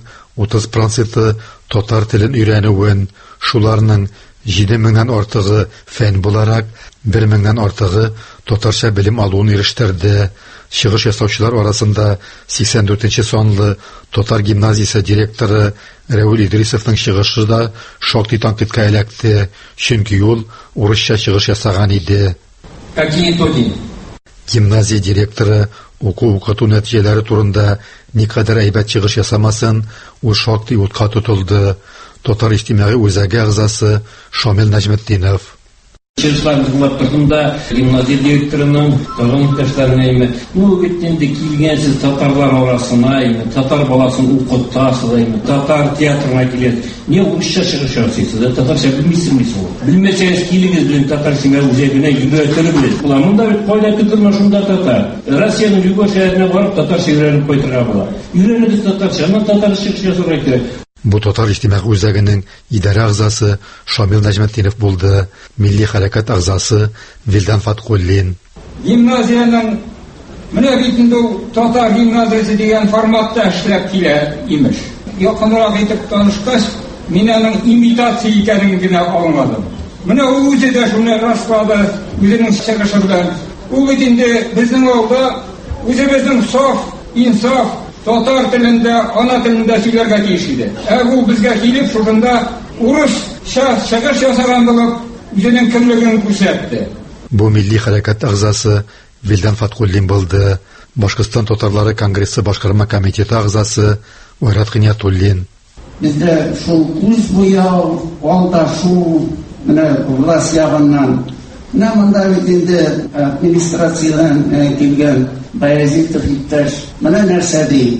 30% татар телен өйрәнүен, шуларның 7 меңнән артыгы фән буларак, 1 меңнән артыгы татарча белем алуын ирештерде. Чыгыш ясаучылар арасында 84-нче санлы татар гимназиясе директоры Рәүл Идрисовның чыгышы да шактый тәнкыйтькә эләкте, чөнки ул урысча чыгыш ясаган иде. Какие итоги? Гимназия директоры укыту нәтиҗәләре турында никадәр әйбәт чыгыш ясамасын, ул шактый утка тотылды. Татар иҗтимагый үзәге әгъзасы Шамил Нәҗметдинов. Чыгышлар кылып торганда гимназия директорының тагын иптәшләренә бит инде килгәнсез татарлар арасына, татар баласын укытасыз, татар театрына килет. Не урысча чыгыш ясыйсыз, татарча белмисезме? Белмәсәгез килегез белән татарча үзәгенә йөрәтер белән. Була монда бит кайда тотырма шунда татар. Россиянең югы шәһәренә барып татарча өйрәнеп кайтырга була. Өйрәнегез татарча, татарча чыгыш ясарга кирәк. Бу татар иҗтимагый үзәгенең идарә әгъзасы Шамил Нәҗметдинов булды. Милли хәрәкәт әгъзасы Вилдан Фаткуллин. Гимназияның менә бит инде татар гимназиясе дигән форматта эшләп килә имеш. Якынрак итеп танышкач, мин аның имитация икәнен генә аңладым. Менә ул үзе дә шуны раслады, үзенең чыгышы белән. Ул бит инде безнең авылда үзебезнең саф, инсаф татар телендә, ана телендә сөйләргә тиеш иде. Ул безгә килеп, шунда урысча чыгыш ясаган булып, үзенең кемлеген күрсәтте. Бу милли хәрәкәт әгъзасы Вилдан Фаткуллин булды. Башкортстан татарлары конгрессы башкарма комитеты әгъзасы Айрат Гыниятуллин. Бездә шул күз буяу, алдашу, менә власть ягыннан, менә монда бит инде администрациядән килгән Баязитов иптәш, менә нәрсә ди?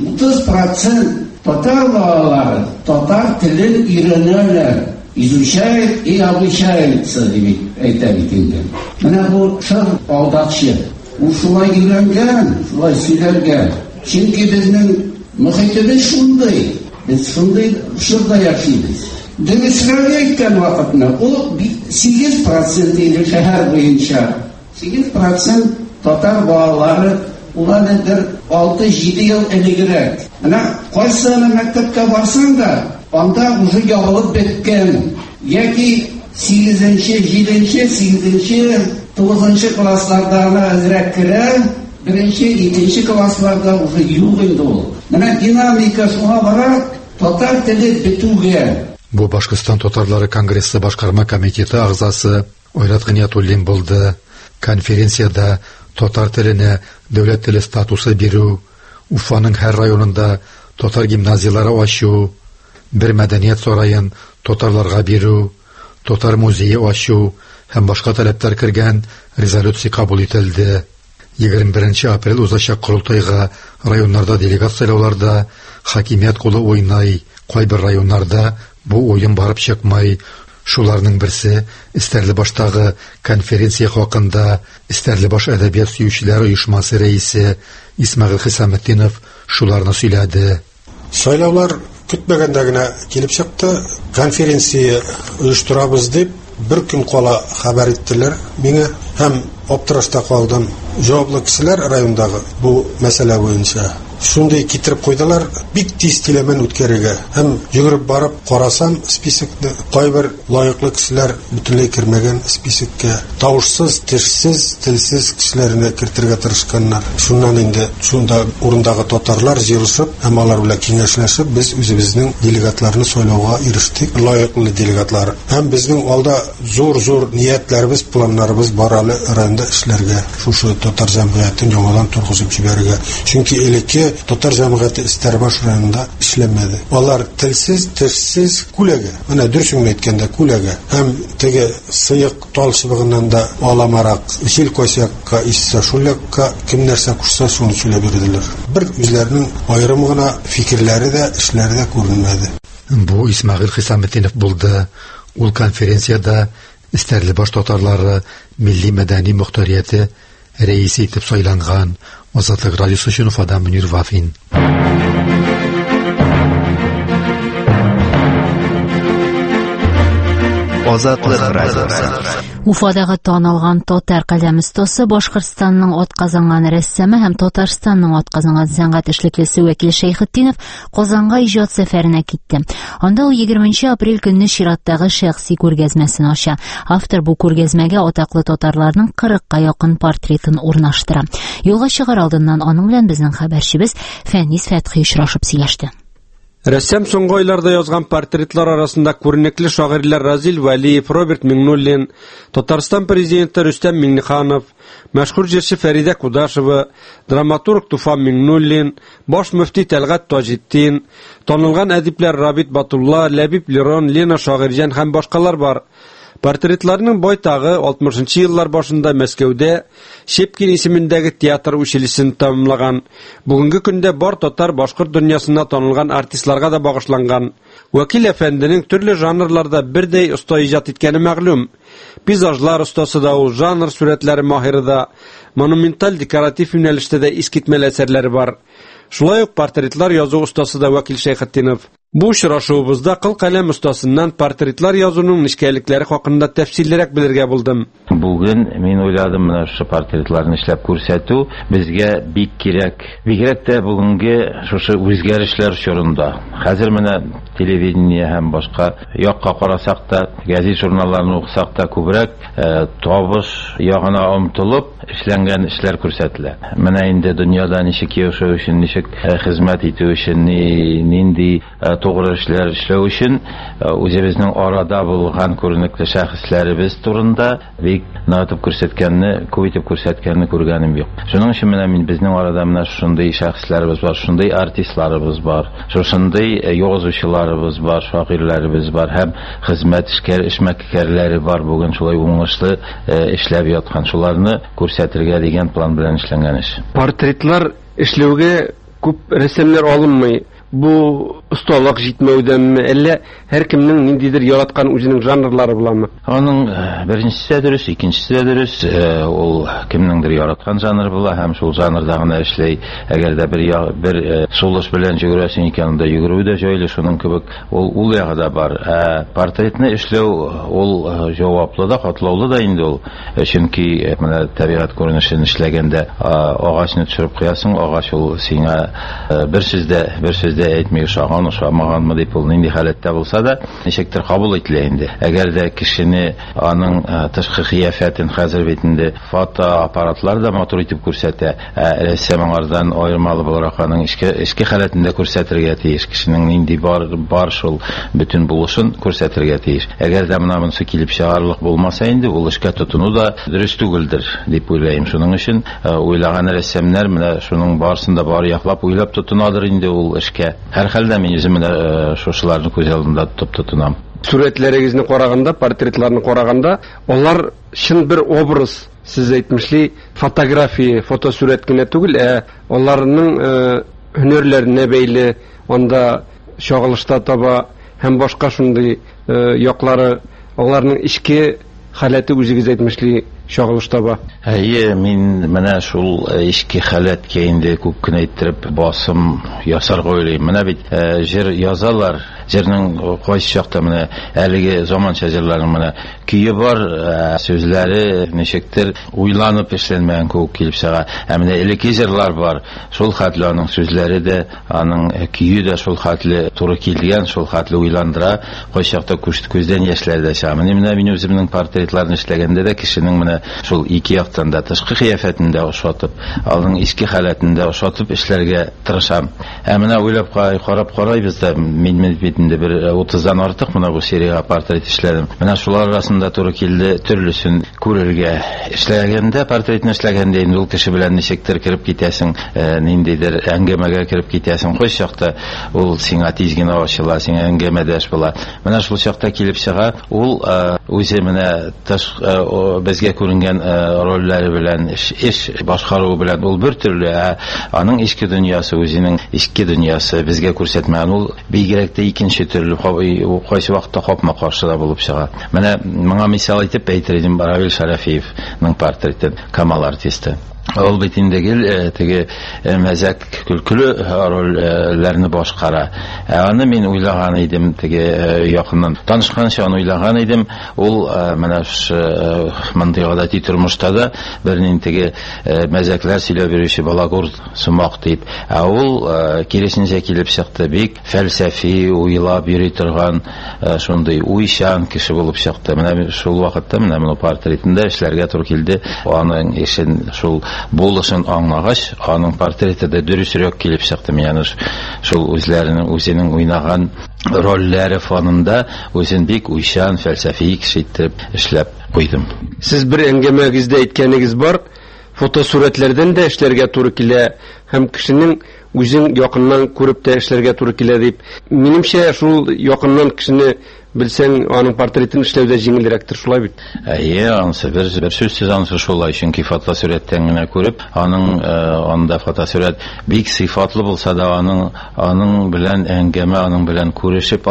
30% татар балалары татар телен өйрәнәләр, изучают и обучаются, дип әйтә бит инде. Менә бу шыр алдакчы. Ул шулай өйрәнгән, шулай сөйләргә. Чөнки безнең мөхитебез шундый. Без шундый шырда яшибез. Дөмесләргә әйткән вакытны, ул 8% иде шәһәр буенча. 8% татар балалары уларның 6-7 ел элегрәк. Менә кайсы мәктәпкә барсаң да, анда уже ябылып беткән. Яки 8-нче, 7-нче, 8-нче, 9-нчы классларда әзрәк керә, 1-нче, 2-нче классларда уже юк инде ул. Менә динамика шуңа бара, татар теле бетүгә. Бу Башкортстан татарлары конгрессы башкарма комитеты агзасы Ойрат Гыниятуллин булды. Конференцияда татар теленә дәүләт теле статусы бирү, Уфаның һәр районында татар гимназиялары ачу, бер мәдәният сарайын татарларга бирү, татар музее ачу һәм башка таләпләр кергән резолюция кабул ителде. 21 апрель узачак курултайга районнарда делегат сайлауларда хакимият кулы уйнай, кайбер районнарда бу уен барып чыкмай. Шуларның берсе Истәрлебаштагы конференция хакында Истәрлебаш әдәбият сөючеләр оешмасы рәисе Исмәгыйль Хисаметдинов шуларны сөйләде. Сайлаулар көтмәгәндә генә килеп чыкты. Конференция оештырабыз дип бер көн кала хәбәр иттеләр миңа һәм аптырашта калдым. Җаваплы кешеләр райондагы бу мәсьәлә буенча шундай китереп куйдылар, бик тиз теләмен үткәрергә. Һәм йөгереп барып карасам списокны, кайбер лаеклы кешеләр бөтенләй кермәгән списокка тавышсыз, тешсез, телсез кешеләрне кертергә тырышканнар. Шуннан инде шунда урындагы татарлар җыелышып, һәм алар белән киңәшләшеп, без үзебезнең делегатларны сайлауга ирештек, лаеклы делегатлар. Һәм безнең алда зур ниятләребез, планнарыбыз бар әле районда эшләргә. Шушы татар җәмгыятен яңадан тургызып җибәрергә. Чөнки элекке татар җәмгыяте Истәрлебаш районында эшләмәде. Алар телсез, тешсез күләгә. Менә дөресен әйткәндә күләгә. Һәм теге сыек тал чыбыгыннан да аламарак, җил кайсакка исә шулакка кем нәрсә кушса шуны сөйләп бирделәр. Бер үзләренең аерым гына фикерләре дә, эшләре дә күренмәде. Бу Исмәгыйль Хисаметдинов булды. Ул конференцияда Истәрлебаш татарлары милли мәдәни мөхтәрияте рәисе итеп сайланган. Азатлык радиосы өчен Уфадан Мөнир Вафин. Азатлык радиосы. Уфадагы танылган татар каләм остасы, Башкортстанның атказанган рәссамы һәм Татарстанның атказанган сәнгать эшлеклесе Вәкил Шәйхетдинов Казанга иҗат сәфәренә китте. Анда ул 20 апрель көнне чираттагы шәхси күргәзмәсен ача. Автор бу күргәзмәгә атаклы татарларның 40-ка якын портретын урнаштыра. Юлга чыгар алдыннан аның белән безнең хәбәрчебез Фәнис Фәтхи очрашып сөйләште. Рәссам соңгы айларда язган портретлар арасында күренекле шагыйрьләр Разил Вәлиев, Роберт Миңнуллин, Татарстан президенты Рөстәм Миңнеханов, мәшһүр җырчы Фәридә Кудашева, драматург Туфан Миңнуллин, баш мөфти Тәлгать Таҗетдин, танылган әдипләр Рабит Батулла, Ләбиб Лерон, Лена Шагыйрҗан һәм башкалар бар. Портретларның байтагы 60-нчы еллар башында Мәскәүдә Шепкин исемендәге театр училищесын тәмамлаган. Бүгенге көндә бар татар башкорт дөньясына танылган артистларга да багышланган. Вәкил әфәнденең төрле жанрларда бердәй оста иҗат иткәне мәгълүм. Пейзажлар остасы да ул, жанр сүрәтләре маһире да, монументаль декоратив юнәлештә дә искитмәле әсәрләре бар. Шулай ук портретлар язу остасы да Вәкил Шәйхетдинов. Бу очрашуыбызда кыл каләм остасыннан портретлар язуның нишкәлекләре хакында тәфсиллерәк белергә булдым. Бүген мин уйладым, менә шу портретларны эшләп күрсәтү безгә бик кирәк. Бигрәк тә бүгенге шушы үзгәрешләр чорында. Хәзер менә телевидение һәм башка якка карасак та, гәзит журналларны укысак та күбрәк табыш ягына омтылып эшләнгән эшләр күрсәтелә. Менә инде дөньяда ничек яшәү өчен, ничек хезмәт итү өчен, нинди to'g'ri ishlar ishlash uchun o'zimizning orada bo'lgan ko'rinakli shaxslarimiz turында bek natib ko'rsatganni, ko'yitib ko'rsatganni ko'rganim yo'q. Shuning uchun men bizning orada mana shunday shaxslarimiz bor, shunday artistlarimiz bor, shunday yozuvchilarimiz bor, shoirlarimiz bor, ham xizmatkar, ishmakarlari bor. Bugun shulay o'ng'ishli ishlab yotgan, shularni ko'rsatirga degan plan bilan ishlangan ish. Portretlar ishlowga ko'p rasmlar olinmay, бу осталык җитмәүдәнме, әллә һәркемнең ниндидер яраткан үзенең жанрлары буламы? Аның беренчесе дә дөрес, икенчесе дә дөрес. Ул кемнеңдер яраткан жанр була һәм шул жанрда гына эшләй. Әгәр дә бер сулыш белән йөгерәсең икән, анда йөгерү дә җайлы, шуның кебек ул ягы да бар. Портретны эшләү ул җаваплы да, катлаулы да инде ул. Чөнки менә табигать күренешен эшләгәндә агачны төшереп куясың, агач ул сиңа бер сүздә әйтми ошамаганмы дип ул нинди халәттә булса да ничектер кабул ителә инде. Әгәр дә кешене аның тышкы кыяфәтен хәзер бит инде фотоаппаратлар да матур итеп күрсәтә. Рәссам аңардан аермалы буларак аның эчке халәтендә күрсәтергә тиеш. Кешенең нинди бар шул бөтен булышын күрсәтергә тиеш. Әгәр дә монысы килеп чыгарлык булмаса инде ул эшкә тотыну да дөрес түгелдер дип уйлыйм. Шуның өчен уйлаган рәссамнар менә шуның барысын да бары яклап уйлап тотынадыр инде ул эшкә. Һәр хәлдә мин үземне шушыларны күз алдымда тотынам. Сүрәтләрегезне караганда, портретларны караганда, алар шын бер образ, сез әйтмешли, фотография, фотосурәт кенә түгел, аларның һөнәрләренә бәйле, анда чагылышта таба һәм башка шундый яклары, аларның ичке халәте үзегез әйтмешли чагылыш таба. Мин менә шул ичке халәткә инде күп кенә иттереп басым ясарга уйлыйм. Менә бит җыр язалар, җырның кайсы чакта менә әлеге заманча җырларның менә көе бар, сүзләре ничектер уйланып эшләнмәгән күп килеп чыга. Менә элекке җырлар бар, шул хәтле аның сүзләре дә, аның көе дә шул хәтле туры килгән, шул хәтле уйландыра, кайсы чакта күздән яшьләр дә чыга. Менә мин үземнең портретларны эшләгәндә дә кешенең менә шул ике яктан да тышкы кыяфәтендә ошатып, алның ичке халәтендә ошатып эшләргә тырышам. Менә уйлап карайбыз да, мин битендә бер 30-дан артык менә бу серияга портрет эшләдем. Менә шулар арасында туры килде төрлесен күрергә. Эшләгәндә, портретны эшләгәндә инде ул кеше белән ничектер кирип китәсең, ниндидер әңгәмәгә кирип китәсең. Кайсы чакта ул сиңа тиз генә ачыла, сиңа әңгәмәдәш була. Менә шул чакта килеп чыга, ул үзе менә безгә күренгән рольләре белән эш башкару белән ул бер төрле, аның ичке дөньясы, үзенең ичке дөньясы безгә күрсәтмәгән, ул бигрәк тә икенче төрле, кайсы вакытта капма-каршыда булып чыга. Менә моңа мисал итеп әйтер идем Равил Шарафиевның портретын, Камал артисты. Ул бит инде теге мәзәк күлкүле рольләрне башкара. Аны мин уйлаган идем, теге якыннан танышканча аны уйлаган идем. Ул менә мондый гадәти тормышта да бернин теге мәзәкләр сөйләп бирүче балагур сымак дип. Ул киресенчә килеп чыкты, бик фәлсәфи, уйлап йөри торган, шундый уйчан кеше булып чыкты. Менә шул вакытта менә моны портретында эшләргә туры килде. Аның эшен шул булышын аңлагач, аның портреты да дөресрәк килеп чыкты. Яны шул үзенең уйнаган рольләре фонында үзен бик уйчан, фәлсәфи кеше итеп эшләп куйдым. Сез бер әңгәмәгездә әйткәнегез бар, фотосурәтләрдән дә эшләргә туры килә, һәм кешенең үзен якыннан күреп тә эшләргә туры килә дип. Минемчә, шул якыннан кешене белсәң, аның портретын эшләүдә җиңелрәктер, шулай бит? Анысы бер сүзсез анысы шулай, чөнки фотосурәттән генә күреп, анда фотосурәт бик сыйфатлы булса да, аның белән әңгәмә, аның белән күрешеп,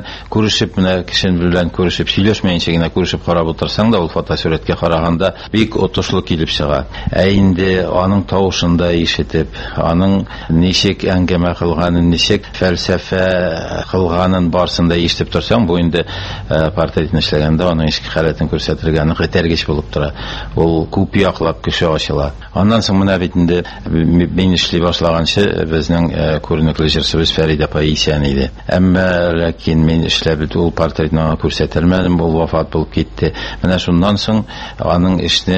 менә кешен белән күрешеп, сөйләшмәенчә генә күрешеп карап утырсаң да, ул фотосурәткә караганда бик отышлы килеп чыга. Инде аның тавышында ишетеп, аның ничек әңгәмә кылганын, ничек фәлсәфә кылганын барсында ишетеп торсаң, бу инде портретны эшләгәндә аның ичке халәтен күрсәтергә хәтәргеч булып тора. Ул күп яклап кеше ачыла. Аннан соң менә бит инде мин эшли башлаганчы безнең күренекле җырчыбыз Фәридә апа исән иде. Әмма ләкин мин эшләп ул портретны күрсәтелмәдем, ул вафат булып китте. Менә шуннан соң аның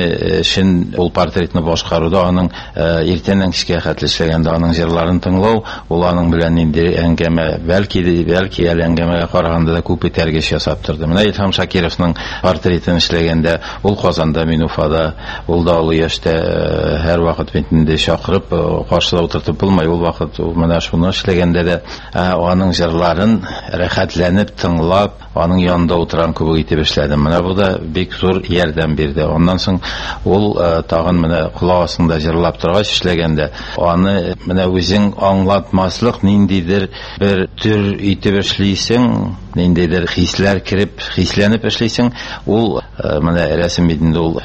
эшен ул портретны башкаруда, аның иртәннән кичкә хәтле эшләгәндә аның җырларын тыңлау, ул аның белән инде әңгәмә, бәлки әңгәмәгә караганда да күп күтәргеч ясап торды. Менә Илһам Шакировның портретын эшләгәндә, ул Казанда, мин Уфада, ул да олы яшьтә һәр вакыт битендә чакырып, каршыда утыртып булмай, ул вакыт менә шуны эшләгәндә дә аның җырларын рәхәтләнеп тыңлап, аның янында утырган кебек итеп эшләдем. Менә бу да бик зур ярдәм бирде. Оннан соң ул тагын менә колак астында җырлап торгач эшләгәндә, аны менә үзең аңлатмаслык ниндидер бер төр итеп эшлисең, ниндидер хисләр кирип, хисләнеп эшлисең, ул менә рәсем битендә ул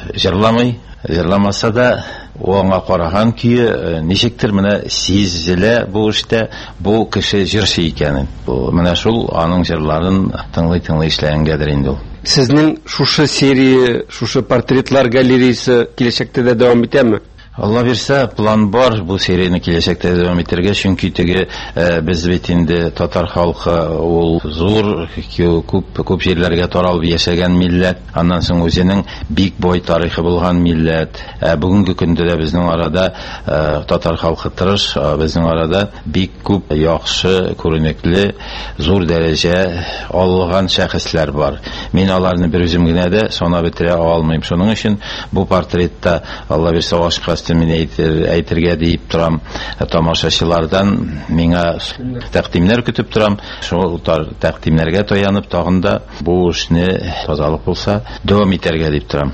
җырламаса да аңа караган көе ничектер менә сизелә бу эштә бу кеше җырчы икәнен. Менә шул аның җырларын тыңлый эшләгәнгәдер инде ул. Сезнең шушы серия, шушы портретлар галереясы киләчәктә дә дәвам итәме? Алла бирсә, план бар бу серияны киләчәктә дәвам итәргә, чөнки теге без бит инде татар халкы ул зур, күп җирләргә таралып яшәгән милләт, аннан соң үзенең бик бай тарихы булган милләт. Бүгенге көндә дә безнең арада татар халкы тырыш, безнең арада бик күп яхшы, күренекле, зур дәрәҗә алган шәхесләр бар. Мин аларны бер үзем генә дә санап бетерә алмыйм. Шуның өчен бу портретта Алла бирсә ашкас мен әйтергә дип торам, тамашачылардан миңа тәкъдимнәр көтеп торам. Шул тәкъдимнәргә таянып тагын да бу эшне тазалык булса дәвам итәргә дип торам.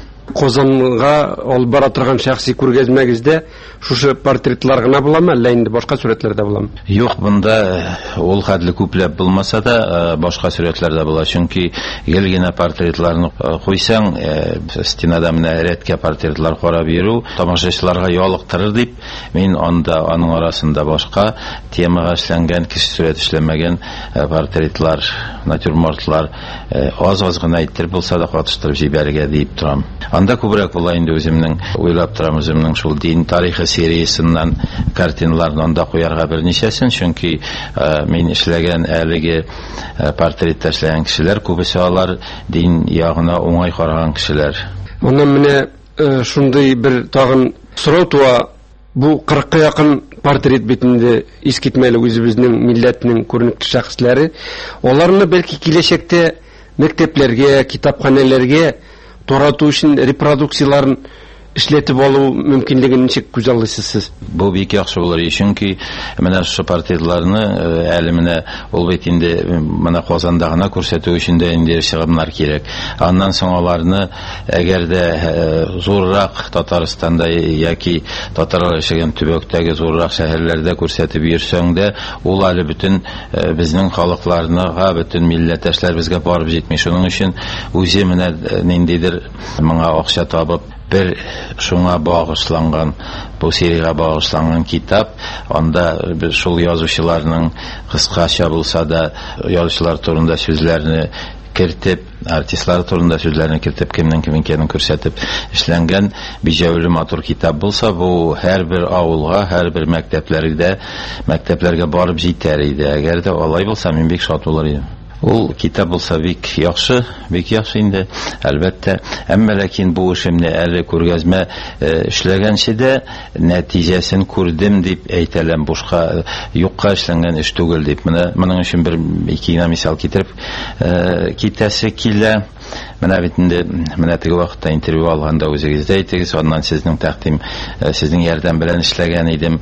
Казанга алып бара торган шәхси күргәзмәгездә шушы портретлар гына буламы, әллә инде башка сурәтләр дә буламы? Юк, бunda ул хәтле күпләп булмаса да башка сурәтләр дә була. Чөнки гелгенә портретларны куйсаң, стенада менә рәткә портретлар карап йөрү тамашачыларга ялыктырыр дип, мин анда аның арасында башка темага эшләнгән, кеше сурәт эшләмәгән портретлар, натюрмортлар аз гына иттереп булса да катыштырып җибәрергә дип торам. Анда күбрәк була инде үземнең уйлап торам, үземнең шул дин тарихы сериясеннән картиналарны анда куярга берничәсен, чөнки мин эшләгән әлеге портретта эшләгән кешеләр күбесе алар дин ягына уңай караган кешеләр. Моннан менә шундый бер тагын сорау туа, бу 40-ка якын портрет битендә искитмәле үзебезнең милләтнең күренекле шәхесләре, аларны бәлки киләчәктә мәктәпләргә, китапханәләргә тарату өчен репродукцияларын эшләтеп алу мөмкинлеген ничек күзаллыйсыз сез? Бу бик яхшы булыр, чөнки менә шушы портретларны әле менә ул бит инде менә Казанда гына күрсәтү өчен дә инде чыгымнар кирәк. Аннан соң аларны әгәр дә зуррак Татарстанда яки татарлар яшәгән төбәктәге зуррак шәһәрләрдә күрсәтеп йөрсәң дә, ул әле бөтен безнең халыкларга, бөтен милләттәшләр безгә барып җитми. Шуның өчен үзе менә ниндидер моңа акча табып bir şuna bağışlanğan, bu seriyə bağışlanğan kitap, onda şul yazıcılarının qısqaça bulsa da yazıcılar turunda sözlərini kiritib, artistlar turunda sözlərini kiritib, kimdən kimin икәнен күрсәтеп эшләнгән бижәүле матур китап булса, бу һәр бер авылга, һәр бер мәктәпләргә барып җитәр иде. Әгәр дә алай булса, мин бик шат булыр идем. Ул китап булса бик яхшы инде, әлбәттә. Әмма ләкин бу эшемне әле күргәзмә эшләгәнче дә нәтиҗәсен күрдем дип әйтәләм, бушка юкка эшләнгән эш түгел дип. Моның өчен бер ике мисал китереп китәсе килә. Менә бит инде менә теге вакытта интервью алганда үзегез дә әйтегез, аннан сезнең тәкъдим, сезнең ярдәм белән эшләгән идем.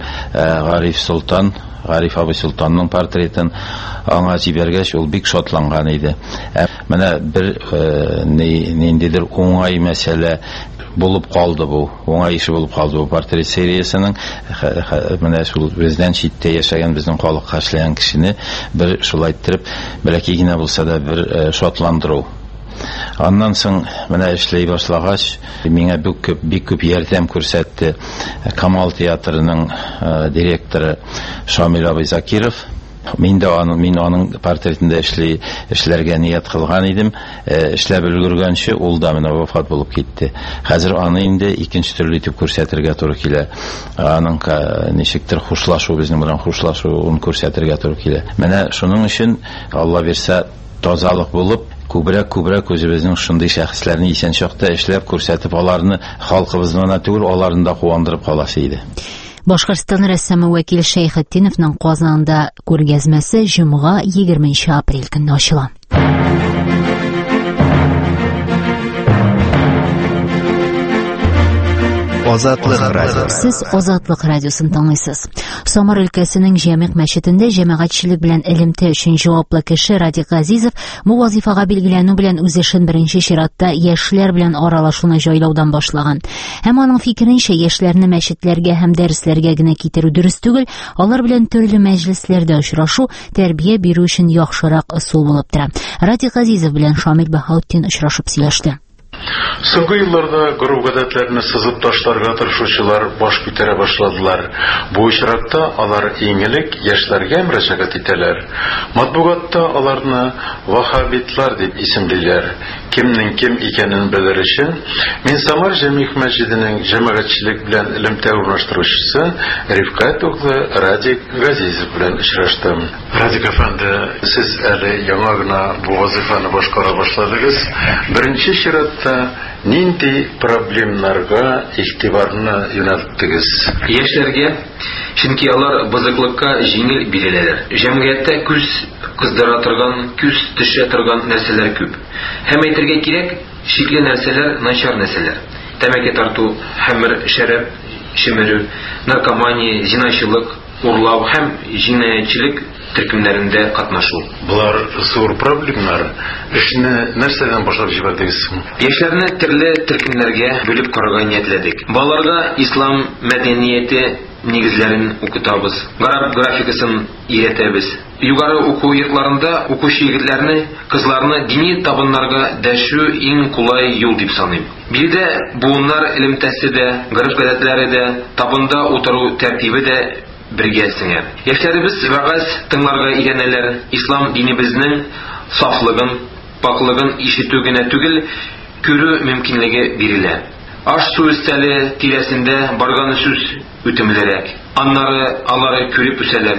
Гариф абый Султанның портретын аңа җибәргәч, ул бик шатланган иде. Менә бер ниндидер уңай мәсьәлә булып калды бу. Уңай ише булып калды бу портрет сериясенең. Менә шул бездән читтә яшәгән безнең халыкка эшләгән кешене бер шулай иттереп, бәлки генә булса да бер шатландыру. Аннан соң менә эшләй башлагач, миңа бик күп ярдәм күрсәтте Камал театрының директоры Шамил абый Закиров. Мин аның портретында эшләргә ният кылган идем. Эшләп өлгергәнче ул да менә вафат булып китте. Хәзер аны инде икенче төрле итеп күрсәтергә туры килә. Аның ничектер хушлашу, безнең белән хушлашуын күрсәтергә туры килә. Менә шуның өчен Алла бирсә тазалык булып, күбрәк үзебезнең шундый шәхесләрне исән чакта эшләп күрсәтеп, аларны халкыбызны түгел, аларны да куандырып каласы иде. Башкортстан рәссамы Вәкил Шәйхетдиновның Казанда күргәзмәсе җомга 20 апрель көнне ачыла. Азатлык радиосы. Сез Азатлык радиосын тыңлыйсыз. Самар өлкәсенең Җәмигъ мәчетендә җәмәгатьчелек белән элемтә өчен җаваплы кеше Радик Газизов бу вазифага билгеләнү белән үз эшен беренче чиратта яшьләр белән аралашуны җайлаудан башлаган. Һәм аның фикеренчә, яшьләрне мәчетләргә һәм дәресләргә генә китерү дөрес түгел, алар белән төрле мәҗлесләрдә очрашу тәрбия бирү өчен яхшырак ысул булып тора. Радик Газизов белән Шамил Баһаутдин очрашып сөйләште. Соңгы елларда гору гадәтләрне сызып ташларга тырышучылар баш күтәрә башладылар. Бу очракта алар иң элек яшьләргә мөрәҗәгать итәләр. Матбугатта аларны вахабитлар дип исемлиләр. Кемнең кем икәнен белер өчен мин Самар Җәмигъ мәчетенең җәмәгатьчелек белән элемтә урнаштыручысы Рифкат углы Радик Газизов белән очраштым. Радик әфәнде, сез әле яңа гына бу вазифаны башкара башладыгыз. Беренче чиратта нинди проблемаларга игътибарны юнәлттегез? Яшьләргә, чөнки алар бозыклыкка җиңел биреләләр. Җәмгыятьтә күз кыздыра торган, күз төшә торган нәрсәләр күп. Һәм әйтергә кирәк, шикле нәрсәләр, начар нәрсәләр. Тәмәке тарту, хәмер, шәраб, шимерү, наркомания, зиначылык, урлау һәм җинаятьчелек төркемнәрендә катнашу. Булар зур проблемалар. Эшне нәрсәдән башлап җибәрдегез? Яшьләрне төрле төркемнәргә бүлеп карарга ниятләдек. Балаларга ислам мәдәнияте нигезләрен укытабыз. Гарап графикасын өйрәтәбез. Югары уку йортларында укучы егетләрне, кызларны дини табыннарга дәшү иң кулай юл дип саныйм. Биредә буыннар элемтәсе дә, гарап гадәтләре дә, табында утыру тәртибе дә бергә сеңә. Яшьләребез вәгазь тыңларга өйрәнәләр. Ислам динебезнең сафлыгын, паклыгын ишетү генә түгел, күрү мөмкинлеге бирелә. Аш-су өстәле тирәсендә барган сүз үтемлерәк. Аннары алары күреп үсәләр.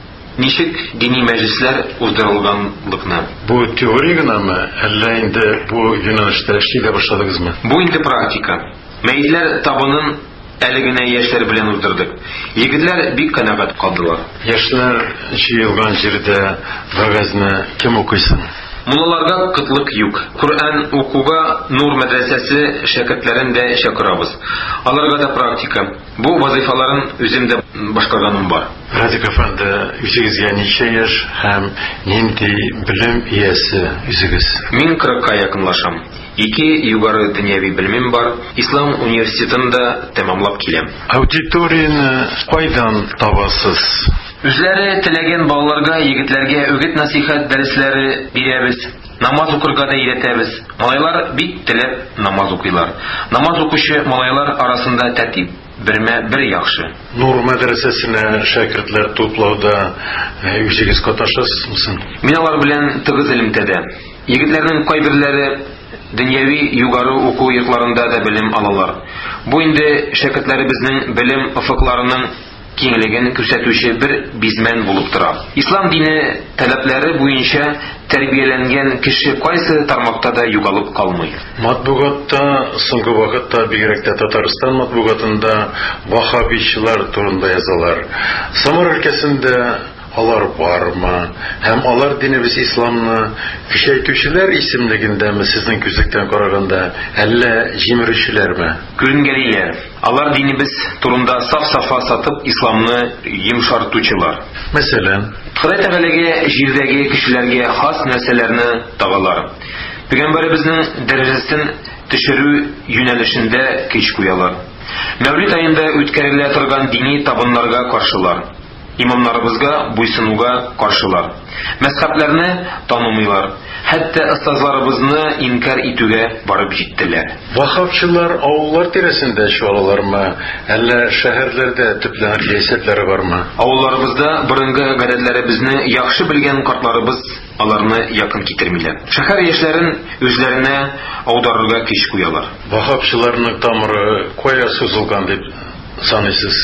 Ничек дини мәҗлесләр уздырылганлыкны. Бу теория гынамы, әллә инде бу юнәлештә эшли башладыгызмы? Бу инде практика. Мәйтләр табынын әле генә яшьләр белән уздырдык. Егетләр бик канәгать калдылар. Яшьләр җыелган җирдә вәгазьне кем укыйсын? Муллаларга кытлык юк. Коръән укуга Нур мәдрәсәсе шәкертләрен дә чакырабыз. Аларга да практика. Бу вазифаларын үзем дә башкарганым бар. Радик әфәнде, үзегезгә ничә яшь һәм нинди белем иясе үзегез? Мин 40-ка якынлашам. 2 югары дөньяви белемем бар. Ислам университетында тәмамлап киләм. Аудиторияны кайдан табасыз? Үзләре теләгән балаларга, егетләргә үгет-насихат дәресләре бирәбез. Намаз укырга да өйрәтәбез. Малайлар бик теләп намаз укыйлар. Намаз укучы малайлар арасында тәртип бермә-бер яхшы. Нур мәдрәсәсенә шәкертләр туплауда үзегез катнашасызмы? Мин алар белән тыгыз элемтәдә. Егетләрнең кайберләре дөньяви югары уку йортларында да белем алалар. Бу инде шәкертләребезнең белем офыкларының киңлеген күрсәтүче бер бизмән булып тора. Ислам дине таләпләре буенча тәрбияләнгән кеше кайсы тармакта да югалып калмый. Матбугатта соңгы вакытта бигрәк тә Татарстан матбугатында вахабичылар турында язалар. Самар өлкәсендә алар бармы? Һәм алар динебез исламны көчәйтүчеләр исемлегендәме сезнең күзлектән караганда, әллә җимерүчеләрме? Күренгәлиләр. Алар динебез турында саф-сафа сатып исламны йомшартучылар. Мәсәлән, Ходай Тәгаләгә җирдәге кешеләргә хас нәрсәләрне тагалар. Пәйгамбәребезнең дәрәҗәсен төшерү юнәлешендә көч куялар. Мәүлид аенда үткәрелә торган дини табыннарга каршылар. Имамнарыбызга буйсынуга каршылар. Мәзһәбләрне танымыйлар. Хәтта остазларыбызны инкар итүгә барып җиттеләр. Вахабчылар авыллар тирәсендә чуалалармы, әллә шәһәрләрдә төпләнер яисәтләре бармы? Авылларыбызда борынгы гадәтләребезне яхшы белгән картларыбыз аларны якын китермиләр. Шәһәр яшьләрен үзләренә аударырга көч куялар. Вахабчыларның тамыры кая сузылган дип саныйсыз?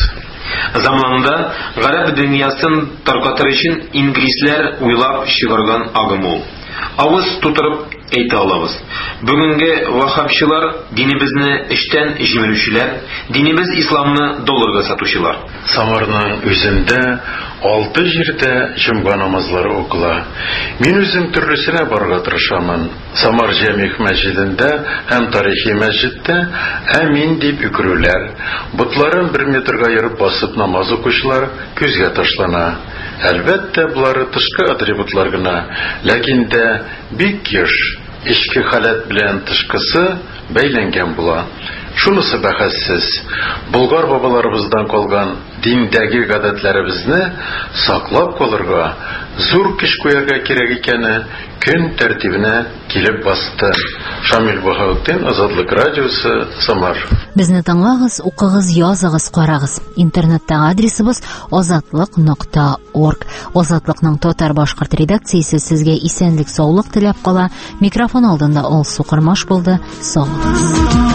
Заманында гарәп дөньясын таркатыр өчен инглизләр уйлап чыгарган агым ул. Авыз тутырып әйтә алабыз. Бүгенге вахабчылар динебезне эштән җимерүчеләр, динебез исламны долларга сатучылар. Самарның үзендә 6 җирдә җомга намазлары укыла. Мин үзем төрлесенә барырга тырышамын. Самар җәмигъ мәчетендә һәм тарихи мәчеттә амин дип үкерүләр, бутларын 1 метрга ярып басып намаз укучылар күзгә ташлана. Әлбәттә, булары тышкы атрибутлар гына, ләкин дә бик еш ички халат белән тышкысы бәйләнгән була. Шунысы бәхәссез. Болгар бабаларыбыздан калган диндәге гадәтләребезне саклап калырга зур көч куярга кирәк икәне көн тәртибенә килеп басты. Шамил Баһаутдин, Азатлык радиосы, Самар. Безне тыңлагыз, укыгыз, языгыз, карагыз. Интернеттагы адресыбыз azatlyk.org. Азатлыкның татар-башкорт редакциясе сезгә исәнлек, саулык теләп кала. Микрофон алдында Алсу Кырмаш булды. Сау булыгыз.